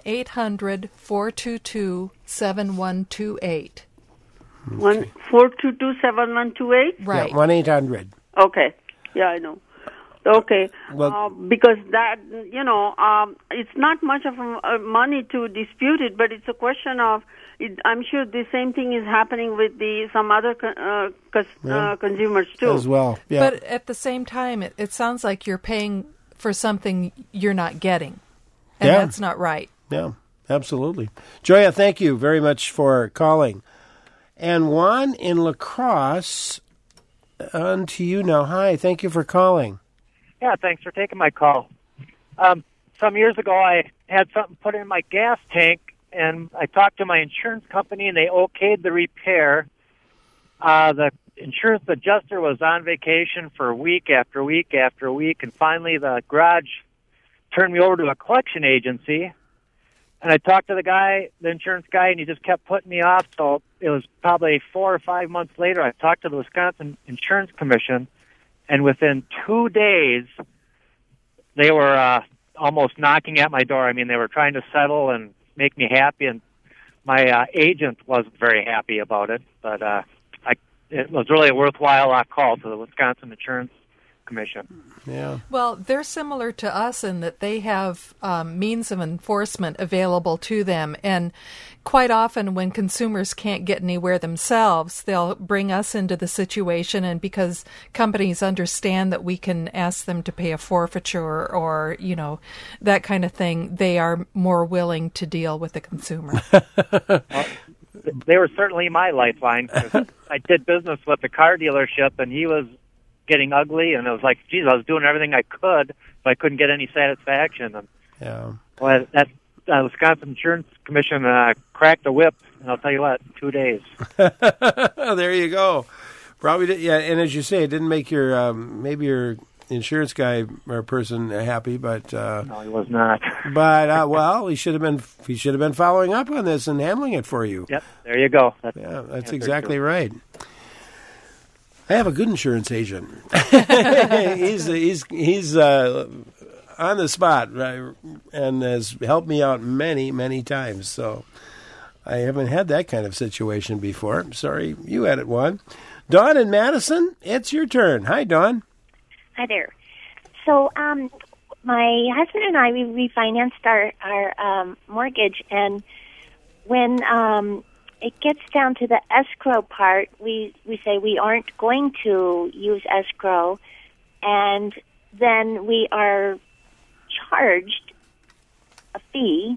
1-800-422-7128. 1-422-7128? Right. Yeah, 1-800. Okay. Yeah, I know. Okay. Well, because that, it's not much of money to dispute it, but it's a question of, I'm sure the same thing is happening with some other consumers too. As well, yeah. But at the same time, it sounds like you're paying for something you're not getting, and that's not right. Yeah, absolutely. Joya, thank you very much for calling. And Juan in La Crosse, on to you now. Hi, thank you for calling. Yeah, thanks for taking my call. Some years ago, I had something put in my gas tank, and I talked to my insurance company, and they okayed the repair. The insurance adjuster was on vacation for week after week after week, and finally the garage turned me over to a collection agency. And I talked to the insurance guy, and he just kept putting me off. So it was probably 4 or 5 months later, I talked to the Wisconsin Insurance Commission, and within 2 days, they were almost knocking at my door. I mean, they were trying to settle and make me happy, and my agent wasn't very happy about it. But it was really a worthwhile call to the Wisconsin Insurance commission. Yeah. Well, they're similar to us in that they have means of enforcement available to them. And quite often when consumers can't get anywhere themselves, they'll bring us into the situation. And because companies understand that we can ask them to pay a forfeiture or, that kind of thing, they are more willing to deal with the consumer. Well, they were certainly my lifeline. 'Cause I did business with the car dealership, and he was getting ugly, and it was like, geez, I was doing everything I could, but I couldn't get any satisfaction. And, yeah. Well, that Wisconsin Insurance Commission cracked the whip, and I'll tell you what, 2 days. There you go. Probably did, yeah. And as you say, it didn't make your maybe your insurance guy or person happy, but no, he was not. But well, he should have been following up on this and handling it for you. Yep, there you go. That's exactly right. I have a good insurance agent. he's on the spot, and has helped me out many, many times. So I haven't had that kind of situation before. I'm sorry you had it, Juan. Dawn in Madison, it's your turn. Hi, Dawn. Hi there. So my husband and I, we refinanced our mortgage, and when it gets down to the escrow part, we say we aren't going to use escrow, and then we are charged a fee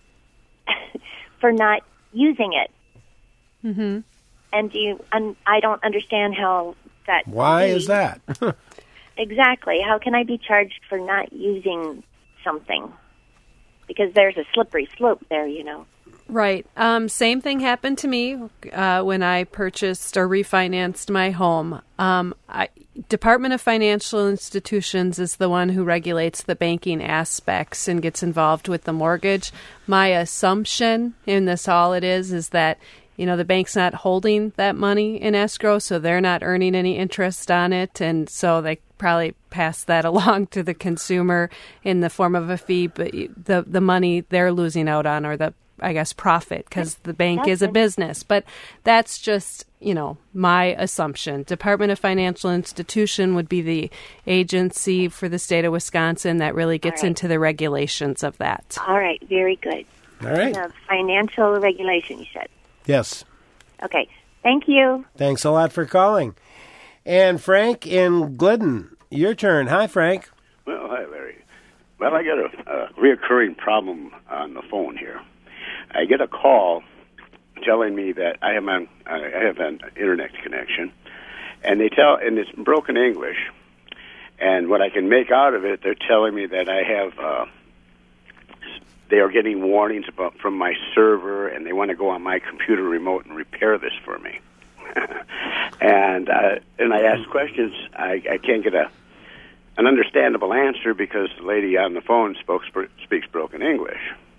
for not using it. Mm-hmm. And I don't understand how that. Why is that? Exactly. How can I be charged for not using something? Because there's a slippery slope there, Right. Same thing happened to me when I purchased or refinanced my home. Department of Financial Institutions is the one who regulates the banking aspects and gets involved with the mortgage. My assumption in this all it is that, the bank's not holding that money in escrow, so they're not earning any interest on it, and so they probably pass that along to the consumer in the form of a fee, but the money they're losing out on or the profit, because the bank is a business. But that's just, my assumption. Department of Financial Institution would be the agency for the state of Wisconsin that really gets into the regulations of that. All right. Very good. All right. The financial regulation, you said. Yes. Okay. Thank you. Thanks a lot for calling. And Frank in Glidden, your turn. Hi, Frank. Well, hi, Larry. Well, I got a reoccurring problem on the phone here. I get a call telling me that I have an internet connection, and it's broken English, and what I can make out of it, they're telling me that I have, they are getting warnings from my server, and they want to go on my computer remote and repair this for me. and I ask questions, I can't get an understandable answer because the lady on the phone speaks broken English.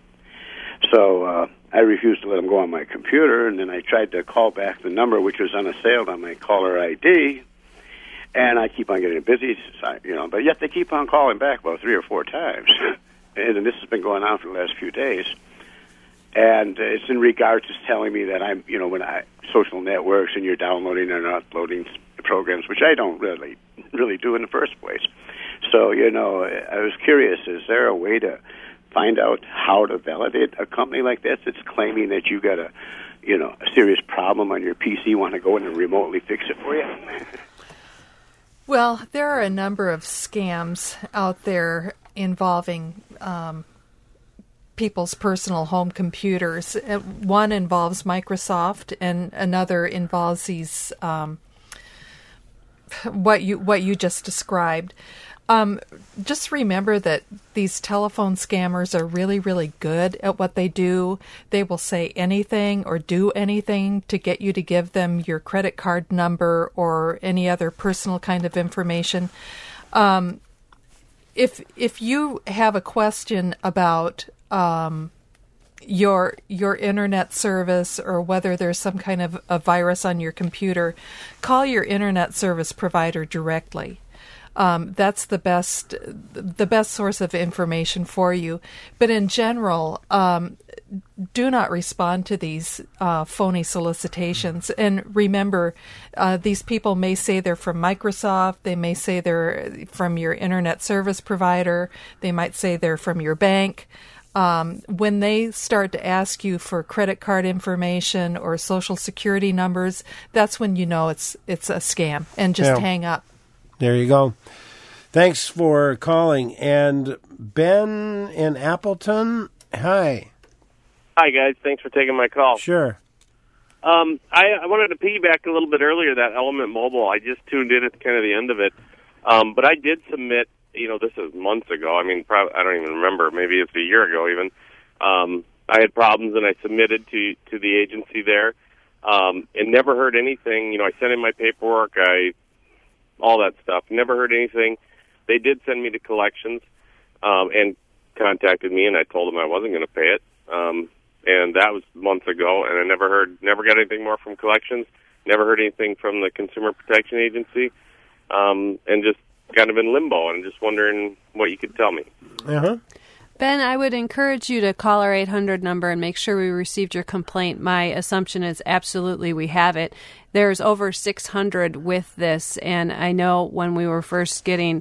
So I refused to let them go on my computer, and then I tried to call back the number, which was unassailed on my caller ID, and I keep on getting busy, but yet they keep on calling back about 3 or 4 times. And this has been going on for the last few days. And it's in regard to telling me that I'm, social networks and you're downloading and uploading programs, which I don't really do in the first place. So, I was curious, is there a way to find out how to validate a company like this that's claiming that you got a serious problem on your PC, want to go in and remotely fix it for you? Well, there are a number of scams out there involving people's personal home computers. One involves Microsoft, and another involves these what you just described. Just remember that these telephone scammers are really, really good at what they do. They will say anything or do anything to get you to give them your credit card number or any other personal kind of information. If you have a question about your internet service or whether there's some kind of a virus on your computer, call your internet service provider directly. That's the best source of information for you. But in general, do not respond to these phony solicitations. And remember, these people may say they're from Microsoft. They may say they're from your internet service provider. They might say they're from your bank. When they start to ask you for credit card information or Social Security numbers, that's when you know it's a scam, and just hang up. There you go. Thanks for calling. And Ben in Appleton, hi. Hi, guys. Thanks for taking my call. Sure. I wanted to piggyback a little bit earlier, that Element Mobile. I just tuned in at kind of the end of it. But I did submit, this is months ago. I mean, I don't even remember. Maybe it's a year ago even. I had problems, and I submitted to the agency there and never heard anything. I sent in my paperwork, all that stuff. Never heard anything. They did send me to collections and contacted me, and I told them I wasn't going to pay it. And that was months ago, and I never got anything more from collections, never heard anything from the Consumer Protection Agency, and just kind of in limbo, and just wondering what you could tell me. Uh-huh. Ben, I would encourage you to call our 800 number and make sure we received your complaint. My assumption is absolutely we have it. There's over 600 with this, and I know when we were first getting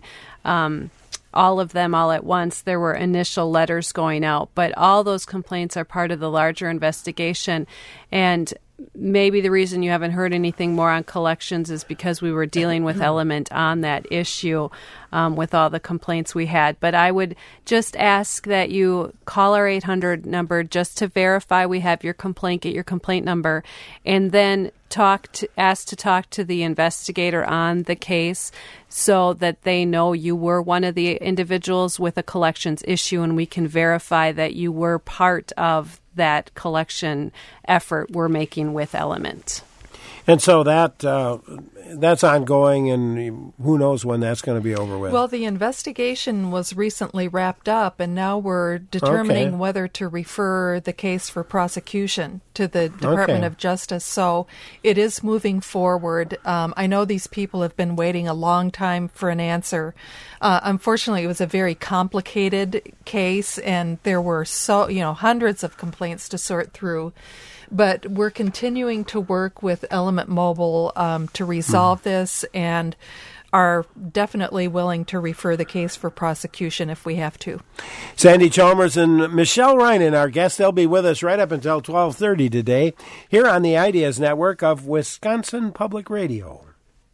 all of them all at once, there were initial letters going out, but all those complaints are part of the larger investigation. And maybe the reason you haven't heard anything more on collections is because we were dealing with Element on that issue with all the complaints we had. But I would just ask that you call our 800 number just to verify we have your complaint, get your complaint number, and then ask to talk to the investigator on the case so that they know you were one of the individuals with a collections issue, and we can verify that you were part of that collection effort we're making with Element. And so that's ongoing, and who knows when that's going to be over with. Well, the investigation was recently wrapped up, and now we're determining whether to refer the case for prosecution to the Department of Justice. So it is moving forward. I know these people have been waiting a long time for an answer. Unfortunately, it was a very complicated case, and there were hundreds of complaints to sort through. But we're continuing to work with Element Mobile to resolve this, and are definitely willing to refer the case for prosecution if we have to. Sandy Chalmers and Michelle Reinen, our guests, they'll be with us right up until 12:30 today here on the Ideas Network of Wisconsin Public Radio.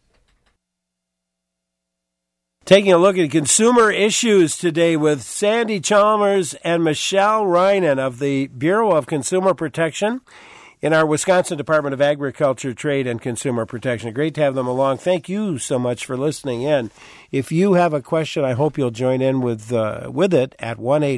Taking a look at consumer issues today with Sandy Chalmers and Michelle Reinen of the Bureau of Consumer Protection in our Wisconsin Department of Agriculture, Trade, and Consumer Protection. Great to have them along. Thank you so much for listening in. If you have a question, I hope you'll join in with it at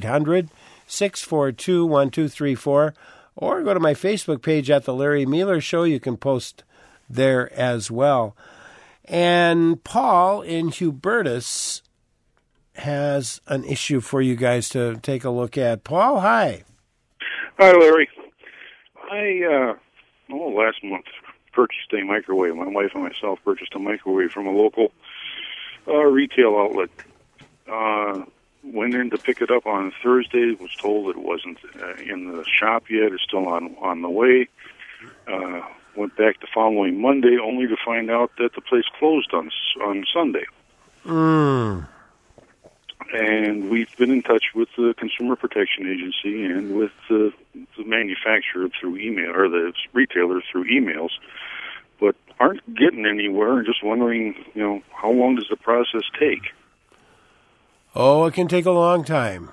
1-800-642-1234, or go to my Facebook page at The Larry Mealer Show. You can post there as well. And Paul in Hubertus has an issue for you guys to take a look at. Paul, hi. Hi, Larry. I, last month purchased a microwave. My wife and myself purchased a microwave from a local retail outlet. Went in to pick it up on Thursday, was told it wasn't in the shop yet, it's still on the way. Went back the following Monday, only to find out that the place closed on Sunday. And we've been in touch with the Consumer Protection Agency and with the manufacturer through email, or the retailer through emails, but aren't getting anywhere. And just wondering, how long does the process take? Oh, it can take a long time.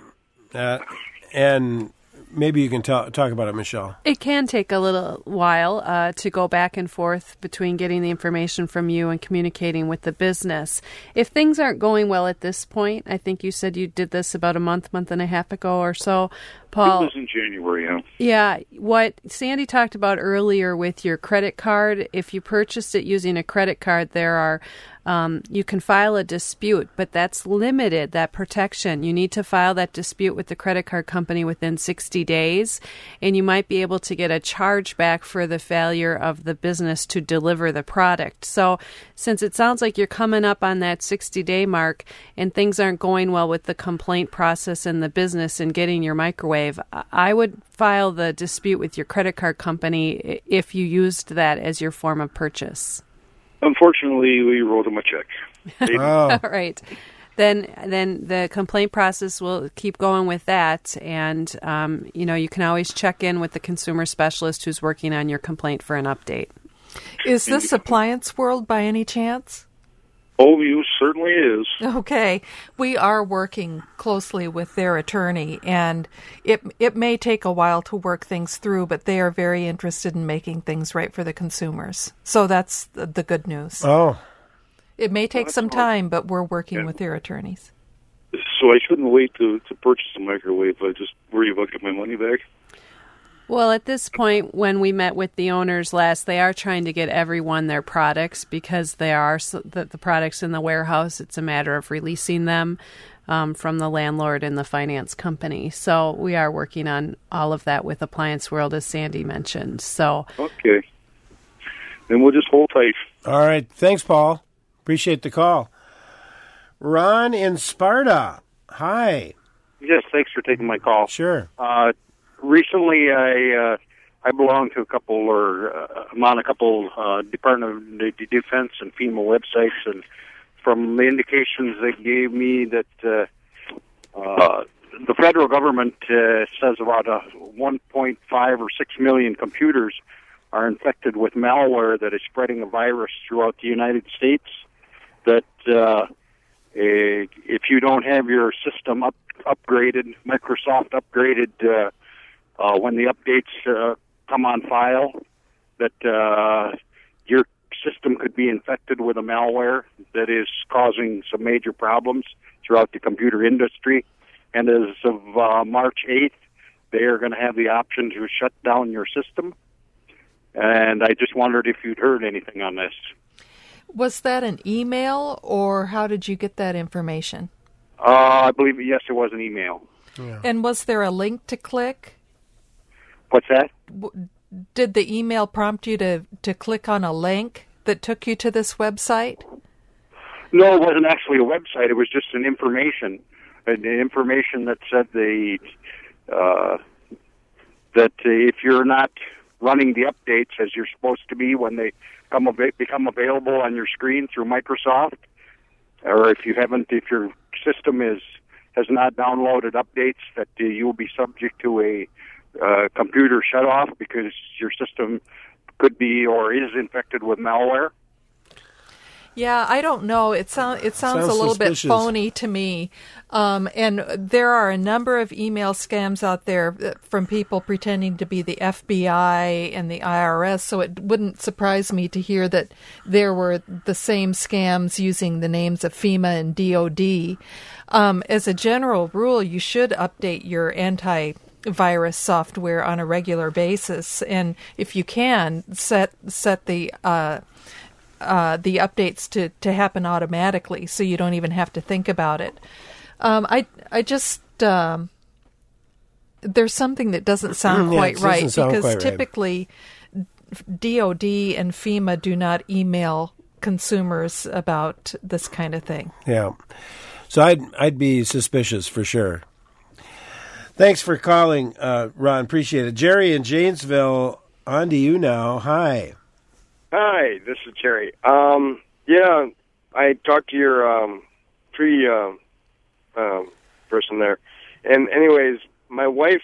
And maybe you can talk about it, Michelle. It can take a little while to go back and forth between getting the information from you and communicating with the business. If things aren't going well at this point, I think you said you did this about a month and a half ago or so, Paul. It was in January, yeah. Yeah, what Sandy talked about earlier with your credit card, if you purchased it using a credit card, there are you can file a dispute, but that's limited, that protection. You need to file that dispute with the credit card company within 60 days, and you might be able to get a chargeback for the failure of the business to deliver the product. So since it sounds like you're coming up on that 60-day mark and things aren't going well with the complaint process in the business and getting your microwave, I would file the dispute with your credit card company if you used that as your form of purchase. Unfortunately, we wrote them a check. All right. Then the complaint process will keep going with that, and you can always check in with the consumer specialist who's working on your complaint for an update. Is this Appliance World by any chance? Oh, you certainly is. Okay. We are working closely with their attorney, and it may take a while to work things through, but they are very interested in making things right for the consumers. So that's the good news. Oh. It may take some time, but we're working with their attorneys. So I shouldn't wait to purchase a microwave. I just worry about getting my money back. Well, at this point, when we met with the owners last, they are trying to get everyone their products because they are the products in the warehouse. It's a matter of releasing them from the landlord and the finance company. So we are working on all of that with Appliance World, as Sandy mentioned. So okay. Then we'll just hold tight. All right. Thanks, Paul. Appreciate the call. Ron in Sparta. Hi. Yes, thanks for taking my call. Sure. Recently, I belong to a couple, or I'm on a couple Department of Defense and FEMA websites, and from the indications they gave me that the federal government says about 1.5 or 6 million computers are infected with malware that is spreading a virus throughout the United States. That if you don't have your system upgraded, Microsoft upgraded. When the updates come on file, that your system could be infected with a malware that is causing some major problems throughout the computer industry. And as of March 8th, they are going to have the option to shut down your system. And I just wondered if you'd heard anything on this. Was that an email, or how did you get that information? I believe, yes, it was an email. Yeah. And was there a link to click? What's that? Did the email prompt you to click on a link that took you to this website? No, it wasn't actually a website. It was just an information that said that if you're not running the updates as you're supposed to be when they become available on your screen through Microsoft, or if your system has not downloaded updates, that you will be subject to a computer shut off because your system could be or is infected with malware. Yeah, I don't know. It sounds a little suspicious. Bit phony to me. And there are a number of email scams out there from people pretending to be the FBI and the IRS, so it wouldn't surprise me to hear that there were the same scams using the names of FEMA and DOD. As a general rule, you should update your antivirus software on a regular basis, and if you can, set the updates to happen automatically, so you don't even have to think about it. I just there's something that doesn't sound quite right, because typically DOD and FEMA do not email consumers about this kind of thing. Yeah, so I'd be suspicious for sure. Thanks for calling, Ron. Appreciate it. Jerry in Janesville, on to you now. Hi. Hi, this is Jerry. Yeah, I talked to your tree person there, and anyways, my wife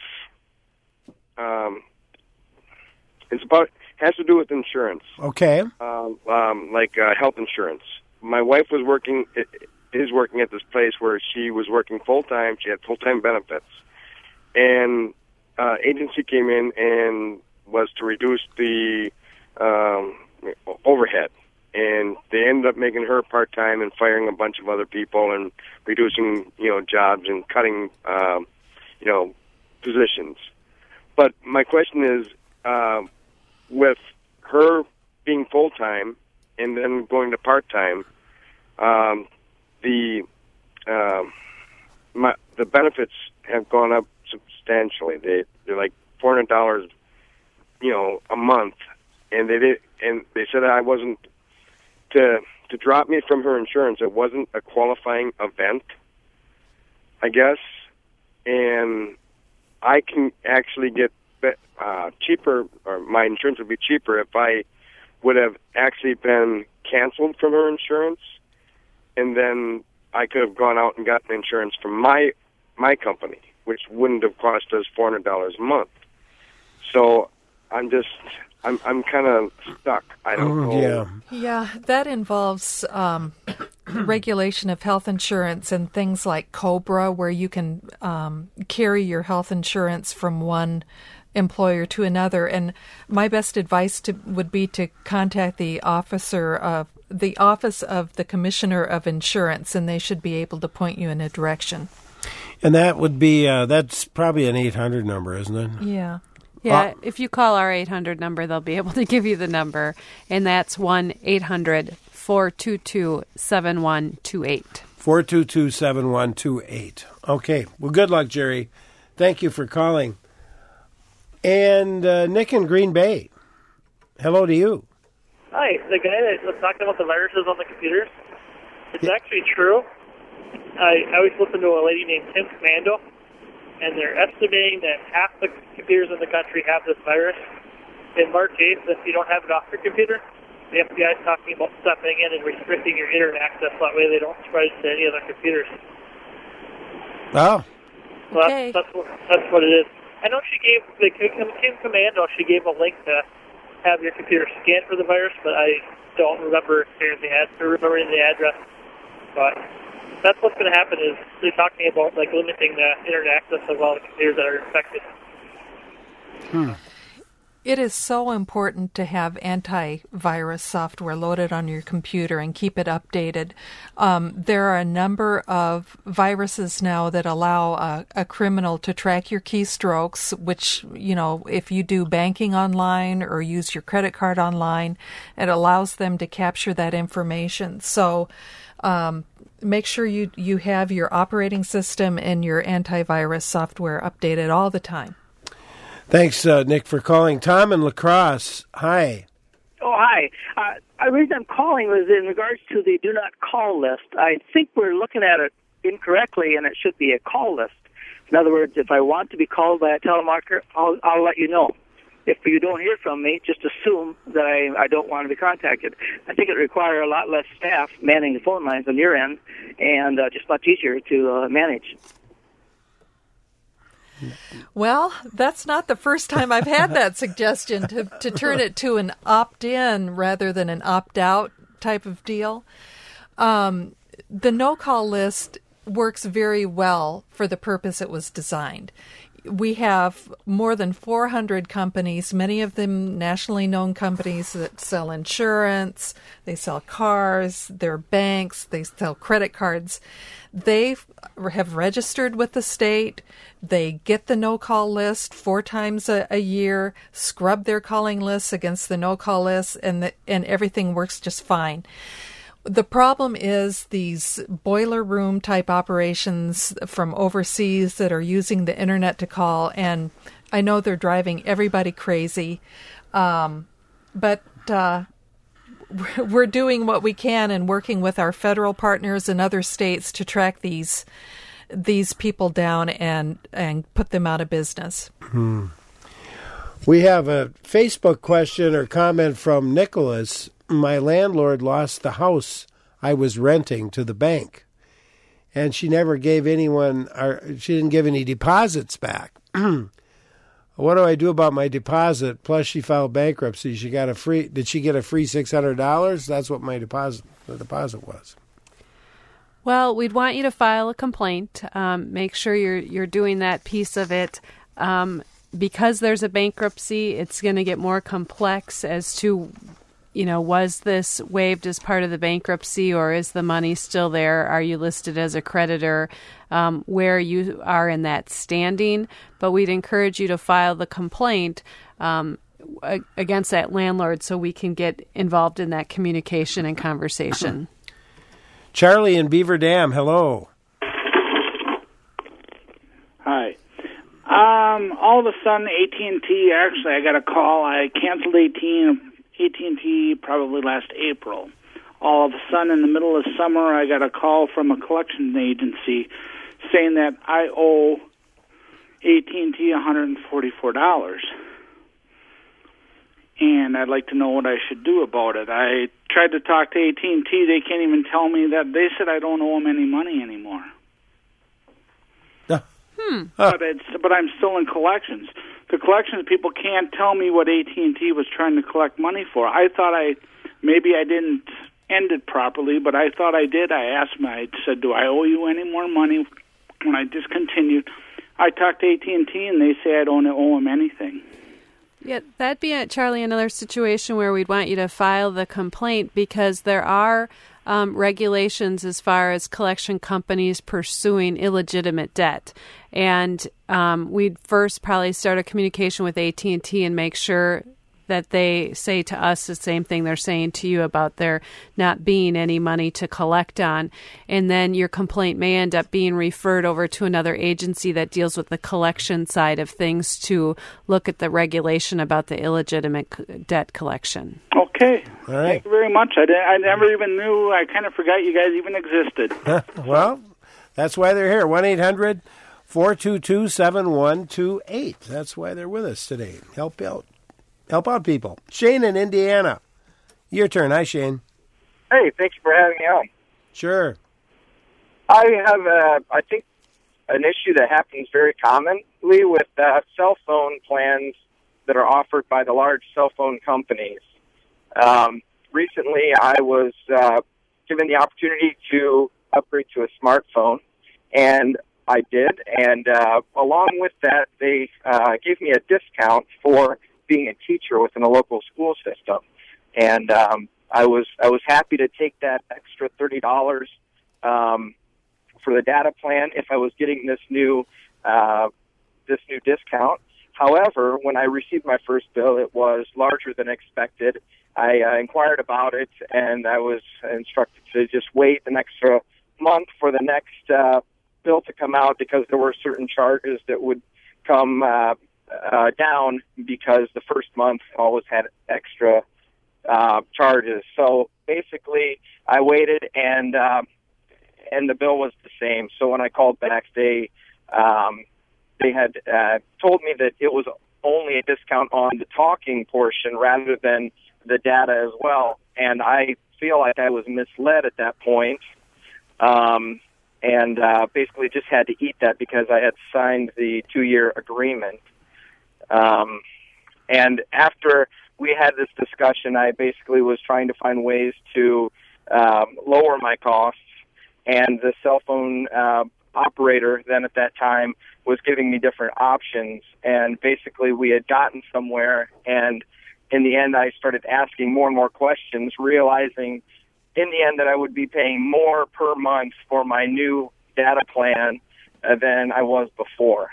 has to do with insurance. Okay. Like health insurance. My wife is working at this place where she was working full time. She had full time benefits, and agency came in and was to reduce the overhead, and they ended up making her part-time and firing a bunch of other people and reducing jobs and cutting positions. But my question is, with her being full-time and then going to part-time, the benefits have gone up substantially. They're like $400, a month, and they said I wasn't to drop me from her insurance. It wasn't a qualifying event, I guess, and I can actually get cheaper, or my insurance would be cheaper if I would have actually been canceled from her insurance, and then I could have gone out and gotten insurance from my company, which wouldn't have cost us $400 a month. So I'm kind of stuck. I don't know. Yeah, that involves regulation of health insurance and things like COBRA, where you can carry your health insurance from one employer to another. And my best advice would be to contact the Office of the Commissioner of Insurance, and they should be able to point you in a direction. And that would be that's probably an 800 number, isn't it? Yeah. Yeah, if you call our 800 number, they'll be able to give you the number, and that's 1-800-422-7128. 422-7128. Okay. Well, good luck, Jerry. Thank you for calling. And Nick in Green Bay, hello to you. Hi, the guy that was talking about the viruses on the computers, it's actually true. I always listen to a lady named Tim Commando, and they're estimating that half the computers in the country have this virus. In March 8th, if you don't have it off your computer, the FBI is talking about stepping in and restricting your internet access. That way they don't spread it to any other computers. Oh. So okay. That's what it is. I know she gave, Tim Commando, she gave a link to have your computer scanned for the virus, but I don't remember remembering the address. But that's what's going to happen is they're talking about limiting the internet access of all the computers that are infected. It is so important to have antivirus software loaded on your computer and keep it updated. There are a number of viruses now that allow a criminal to track your keystrokes, which, if you do banking online or use your credit card online, it allows them to capture that information. So make sure you have your operating system and your antivirus software updated all the time. Thanks, Nick, for calling. Tom in La Crosse, hi. Oh, hi. The reason I'm calling was in regards to the do not call list. I think we're looking at it incorrectly, and it should be a call list. In other words, if I want to be called by a telemarketer, I'll let you know. If you don't hear from me, just assume that I don't want to be contacted. I think it would require a lot less staff manning the phone lines on your end, and just much easier to manage. Well, that's not the first time I've had that suggestion to turn it to an opt-in rather than an opt-out type of deal. The no-call list works very well for the purpose it was designed. We have more than 400 companies, many of them nationally known companies that sell insurance, they sell cars, they're banks, they sell credit cards. They have registered with the state. They get the no-call list 4 times a year, scrub their calling lists against the no-call list, and everything works just fine. The problem is these boiler room type operations from overseas that are using the internet to call, and I know they're driving everybody crazy, but we're doing what we can and working with our federal partners in other states to track these people down and put them out of business. We have a Facebook question or comment from Nicholas. My landlord lost the house I was renting to the bank, and she never gave she didn't give any deposits back. What do I do about my deposit? Plus, she filed bankruptcy. Did she get a free $600? That's what the deposit was. Well, we'd want you to file a complaint. Make sure you're doing that piece of it. Because there's a bankruptcy, it's going to get more complex as to, was this waived as part of the bankruptcy, or is the money still there? Are you listed as a creditor? Where you are in that standing. But we'd encourage you to file the complaint against that landlord so we can get involved in that communication and conversation. Charlie in Beaver Dam, hello. Hi. All of a sudden, AT&T, actually, I got a call. I canceled AT&T probably last April. All of a sudden, in the middle of summer, I got a call from a collection agency saying that I owe AT&T $144. And I'd like to know what I should do about it. I tried to talk to AT&T. They can't even tell me that. They said I don't owe them any money anymore. But I'm still in collections. The collections people can't tell me what AT&T was trying to collect money for. I thought maybe I didn't end it properly, but I thought I did. I asked them. I said, "Do I owe you any more money?" When I discontinued, I talked to AT&T, and they say I don't owe them anything. Yeah, that'd be, Charlie, another situation where we'd want you to file the complaint, because there are regulations as far as collection companies pursuing illegitimate debt. And we'd first probably start a communication with AT&T and make sure that they say to us the same thing they're saying to you about there not being any money to collect on. And then your complaint may end up being referred over to another agency that deals with the collection side of things to look at the regulation about the illegitimate debt collection. Okay. All right. Thank you very much. I never even knew. I kind of forgot you guys even existed. Well, that's why they're here. 1-800-422-7128. That's why they're with us today. Help out people. Shane in Indiana. Your turn. Hi, Shane. Hey, thank you for having me on. Sure. I have, I think, an issue that happens very commonly with cell phone plans that are offered by the large cell phone companies. Recently, I was given the opportunity to upgrade to a smartphone, and I did. And along with that, they gave me a discount for being a teacher within a local school system, and I was happy to take that extra $30 for the data plan if I was getting this new discount. However, when I received my first bill, it was larger than expected. I inquired about it, and I was instructed to just wait an extra month for the next bill to come out, because there were certain charges that would come down because the first month always had extra charges. So basically, I waited, and the bill was the same. So when I called back, they had told me that it was only a discount on the talking portion rather than the data as well. And I feel like I was misled at that point. And basically just had to eat that because I had signed the 2-year agreement. And after we had this discussion, I basically was trying to find ways to lower my costs, and the cell phone operator then at that time was giving me different options, and basically we had gotten somewhere, and in the end I started asking more and more questions, realizing in the end that I would be paying more per month for my new data plan than I was before.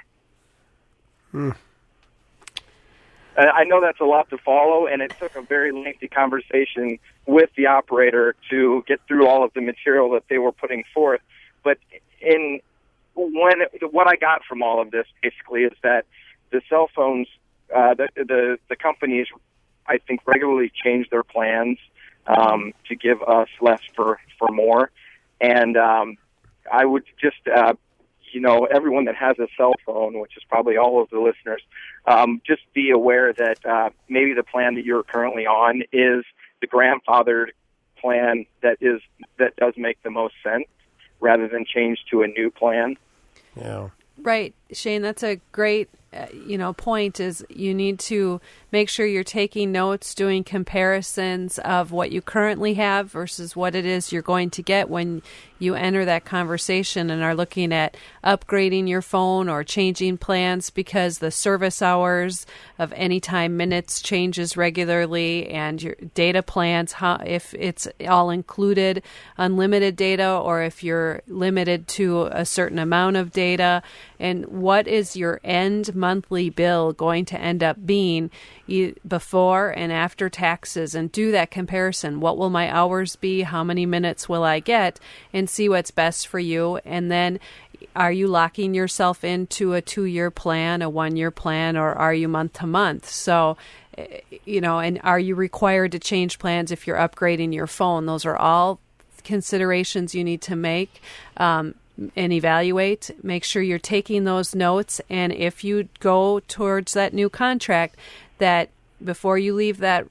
I know that's a lot to follow, and it took a very lengthy conversation with the operator to get through all of the material that they were putting forth. But what I got from all of this basically is that the cell phones, the companies, I think, regularly change their plans to give us less for more. And I would just, everyone that has a cell phone, which is probably all of the listeners, just be aware that maybe the plan that you're currently on is the grandfathered plan that does make the most sense, rather than change to a new plan. Yeah. Right, Shane, that's a great point. Is you need to make sure you're taking notes, doing comparisons of what you currently have versus what it is you're going to get when you enter that conversation and are looking at upgrading your phone or changing plans, because the service hours of Anytime Minutes changes regularly, and your data plans, if it's all included, unlimited data, or if you're limited to a certain amount of data, and what is your end monthly bill going to end up being. before and after taxes and do that comparison. What will my hours be? How many minutes will I get? And see what's best for you. And then are you locking yourself into a 2-year plan, a 1-year plan, or are you month to month? So, and are you required to change plans if you're upgrading your phone? Those are all considerations you need to make and evaluate. Make sure you're taking those notes. And if you go towards that new contract, that before you leave that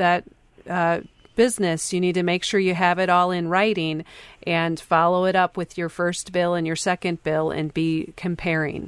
business, you need to make sure you have it all in writing and follow it up with your first bill and your second bill and be comparing.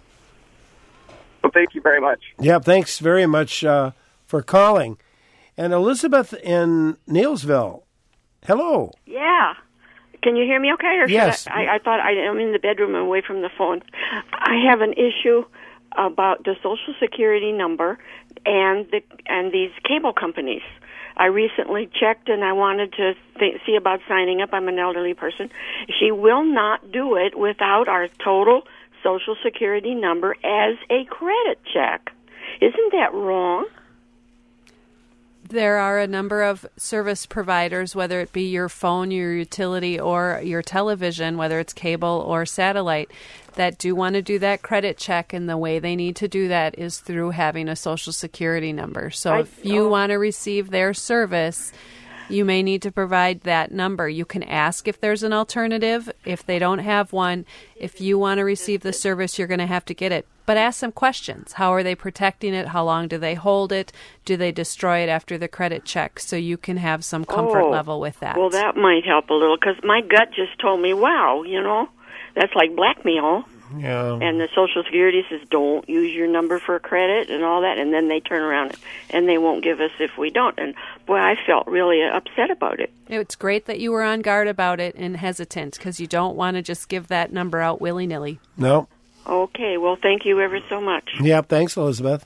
Well, thank you very much. Yeah, thanks very much for calling. And Elizabeth in Neilsville, hello. Yeah. Can you hear me okay? Or yes. I thought I'm in the bedroom away from the phone. I have an issue about the Social Security number and these cable companies. I recently checked and I wanted to see about signing up. I'm an elderly person. She will not do it without our total Social Security number as a credit check. Isn't that wrong? There are a number of service providers, whether it be your phone, your utility, or your television, whether it's cable or satellite, that do want to do that credit check, and the way they need to do that is through having a Social Security number. So if you want to receive their service, you may need to provide that number. You can ask if there's an alternative. If they don't have one, if you want to receive the service, you're going to have to get it. But ask some questions. How are they protecting it? How long do they hold it? Do they destroy it after the credit check? So you can have some comfort level with that. Well, that might help a little, because my gut just told me, wow, that's like blackmail. Yeah. And the Social Security says, don't use your number for credit and all that, and then they turn around and they won't give us if we don't. And, boy, I felt really upset about it. It's great that you were on guard about it and hesitant, because you don't want to just give that number out willy-nilly. No. Okay, well, thank you ever so much. Yep, thanks, Elizabeth.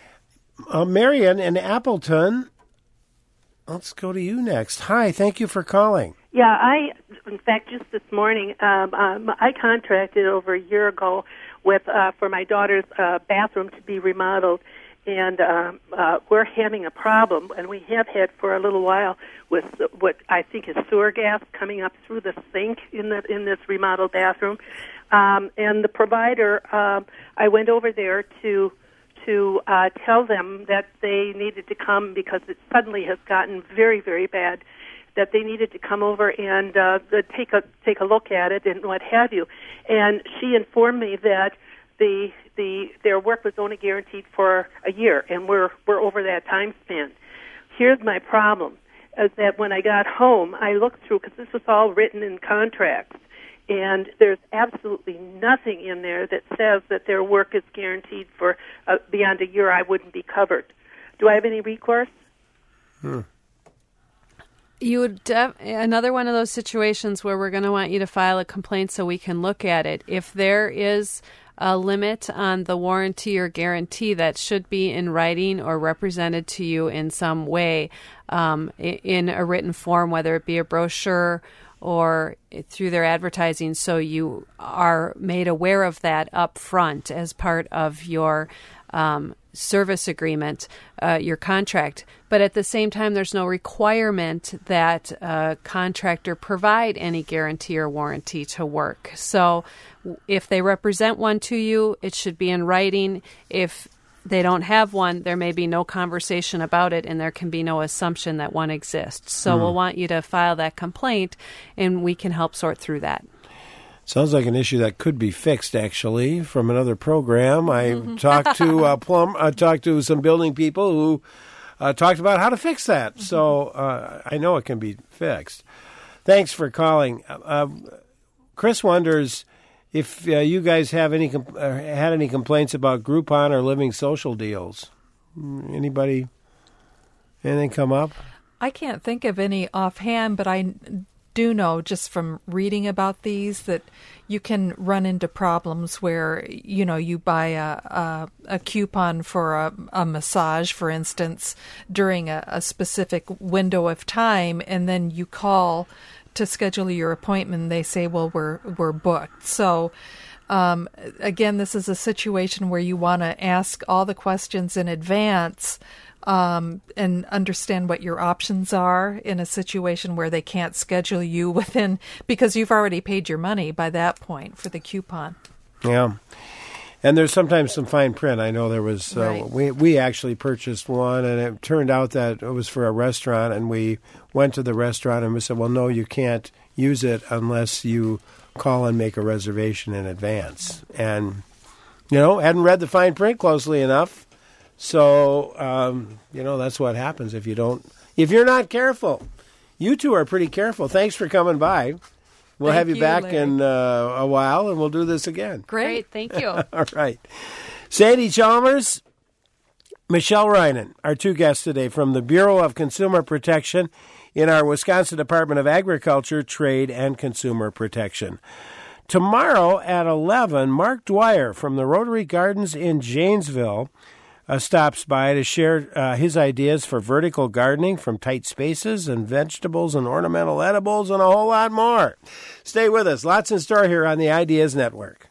Marion in Appleton, let's go to you next. Hi, thank you for calling. Yeah, in fact, just this morning, I contracted over a year ago with for my daughter's bathroom to be remodeled, and we're having a problem, and we have had for a little while with what I think is sewer gas coming up through the sink in this remodeled bathroom. And the provider, I went over there to tell them that they needed to come, because it suddenly has gotten very, very bad, that they needed to come over and take a look at it and what have you. And she informed me that their work was only guaranteed for a year, and we're over that time span. Here's my problem, is that when I got home, I looked through, because this was all written in contracts, and there's absolutely nothing in there that says that their work is guaranteed for beyond a year. I wouldn't be covered. Do I have any recourse? You would another one of those situations where we're going to want you to file a complaint so we can look at it. If there is a limit on the warranty or guarantee, that should be in writing or represented to you in some way in a written form, whether it be a brochure or through their advertising, so you are made aware of that up front as part of your service agreement, your contract. But at the same time, there's no requirement that a contractor provide any guarantee or warranty to work. So if they represent one to you, it should be in writing. If they don't have one, there may be no conversation about it, and there can be no assumption that one exists. So we'll want you to file that complaint, and we can help sort through that. Sounds like an issue that could be fixed, actually, from another program. I talked to talked to some building people who talked about how to fix that. So I know it can be fixed. Thanks for calling. Chris wonders if you guys have had any complaints about Groupon or Living Social deals. Anybody? Anything come up? I can't think of any offhand, but I do know just from reading about these that you can run into problems where, you buy a coupon for a massage, for instance, during a specific window of time, and then you call to schedule your appointment. They say, well, we're booked. So again, this is a situation where you want to ask all the questions in advance and understand what your options are in a situation where they can't schedule you within, because you've already paid your money by that point for the coupon. Yeah. And there's sometimes some fine print. I know there was, Right. we actually purchased one, and it turned out that it was for a restaurant, and we went to the restaurant and we said, well, no, you can't use it unless you call and make a reservation in advance. And, hadn't read the fine print closely enough. So, that's what happens if you're not careful. You two are pretty careful. Thanks for coming by. We'll have you back Larry. in a while, and we'll do this again. Great. Thank you. All right. Sandy Chalmers, Michelle Reinen, our two guests today from the Bureau of Consumer Protection in our Wisconsin Department of Agriculture, Trade, and Consumer Protection. Tomorrow at 11, Mark Dwyer from the Rotary Gardens in Janesville stops by to share his ideas for vertical gardening from tight spaces and vegetables and ornamental edibles and a whole lot more. Stay with us. Lots in store here on the Ideas Network.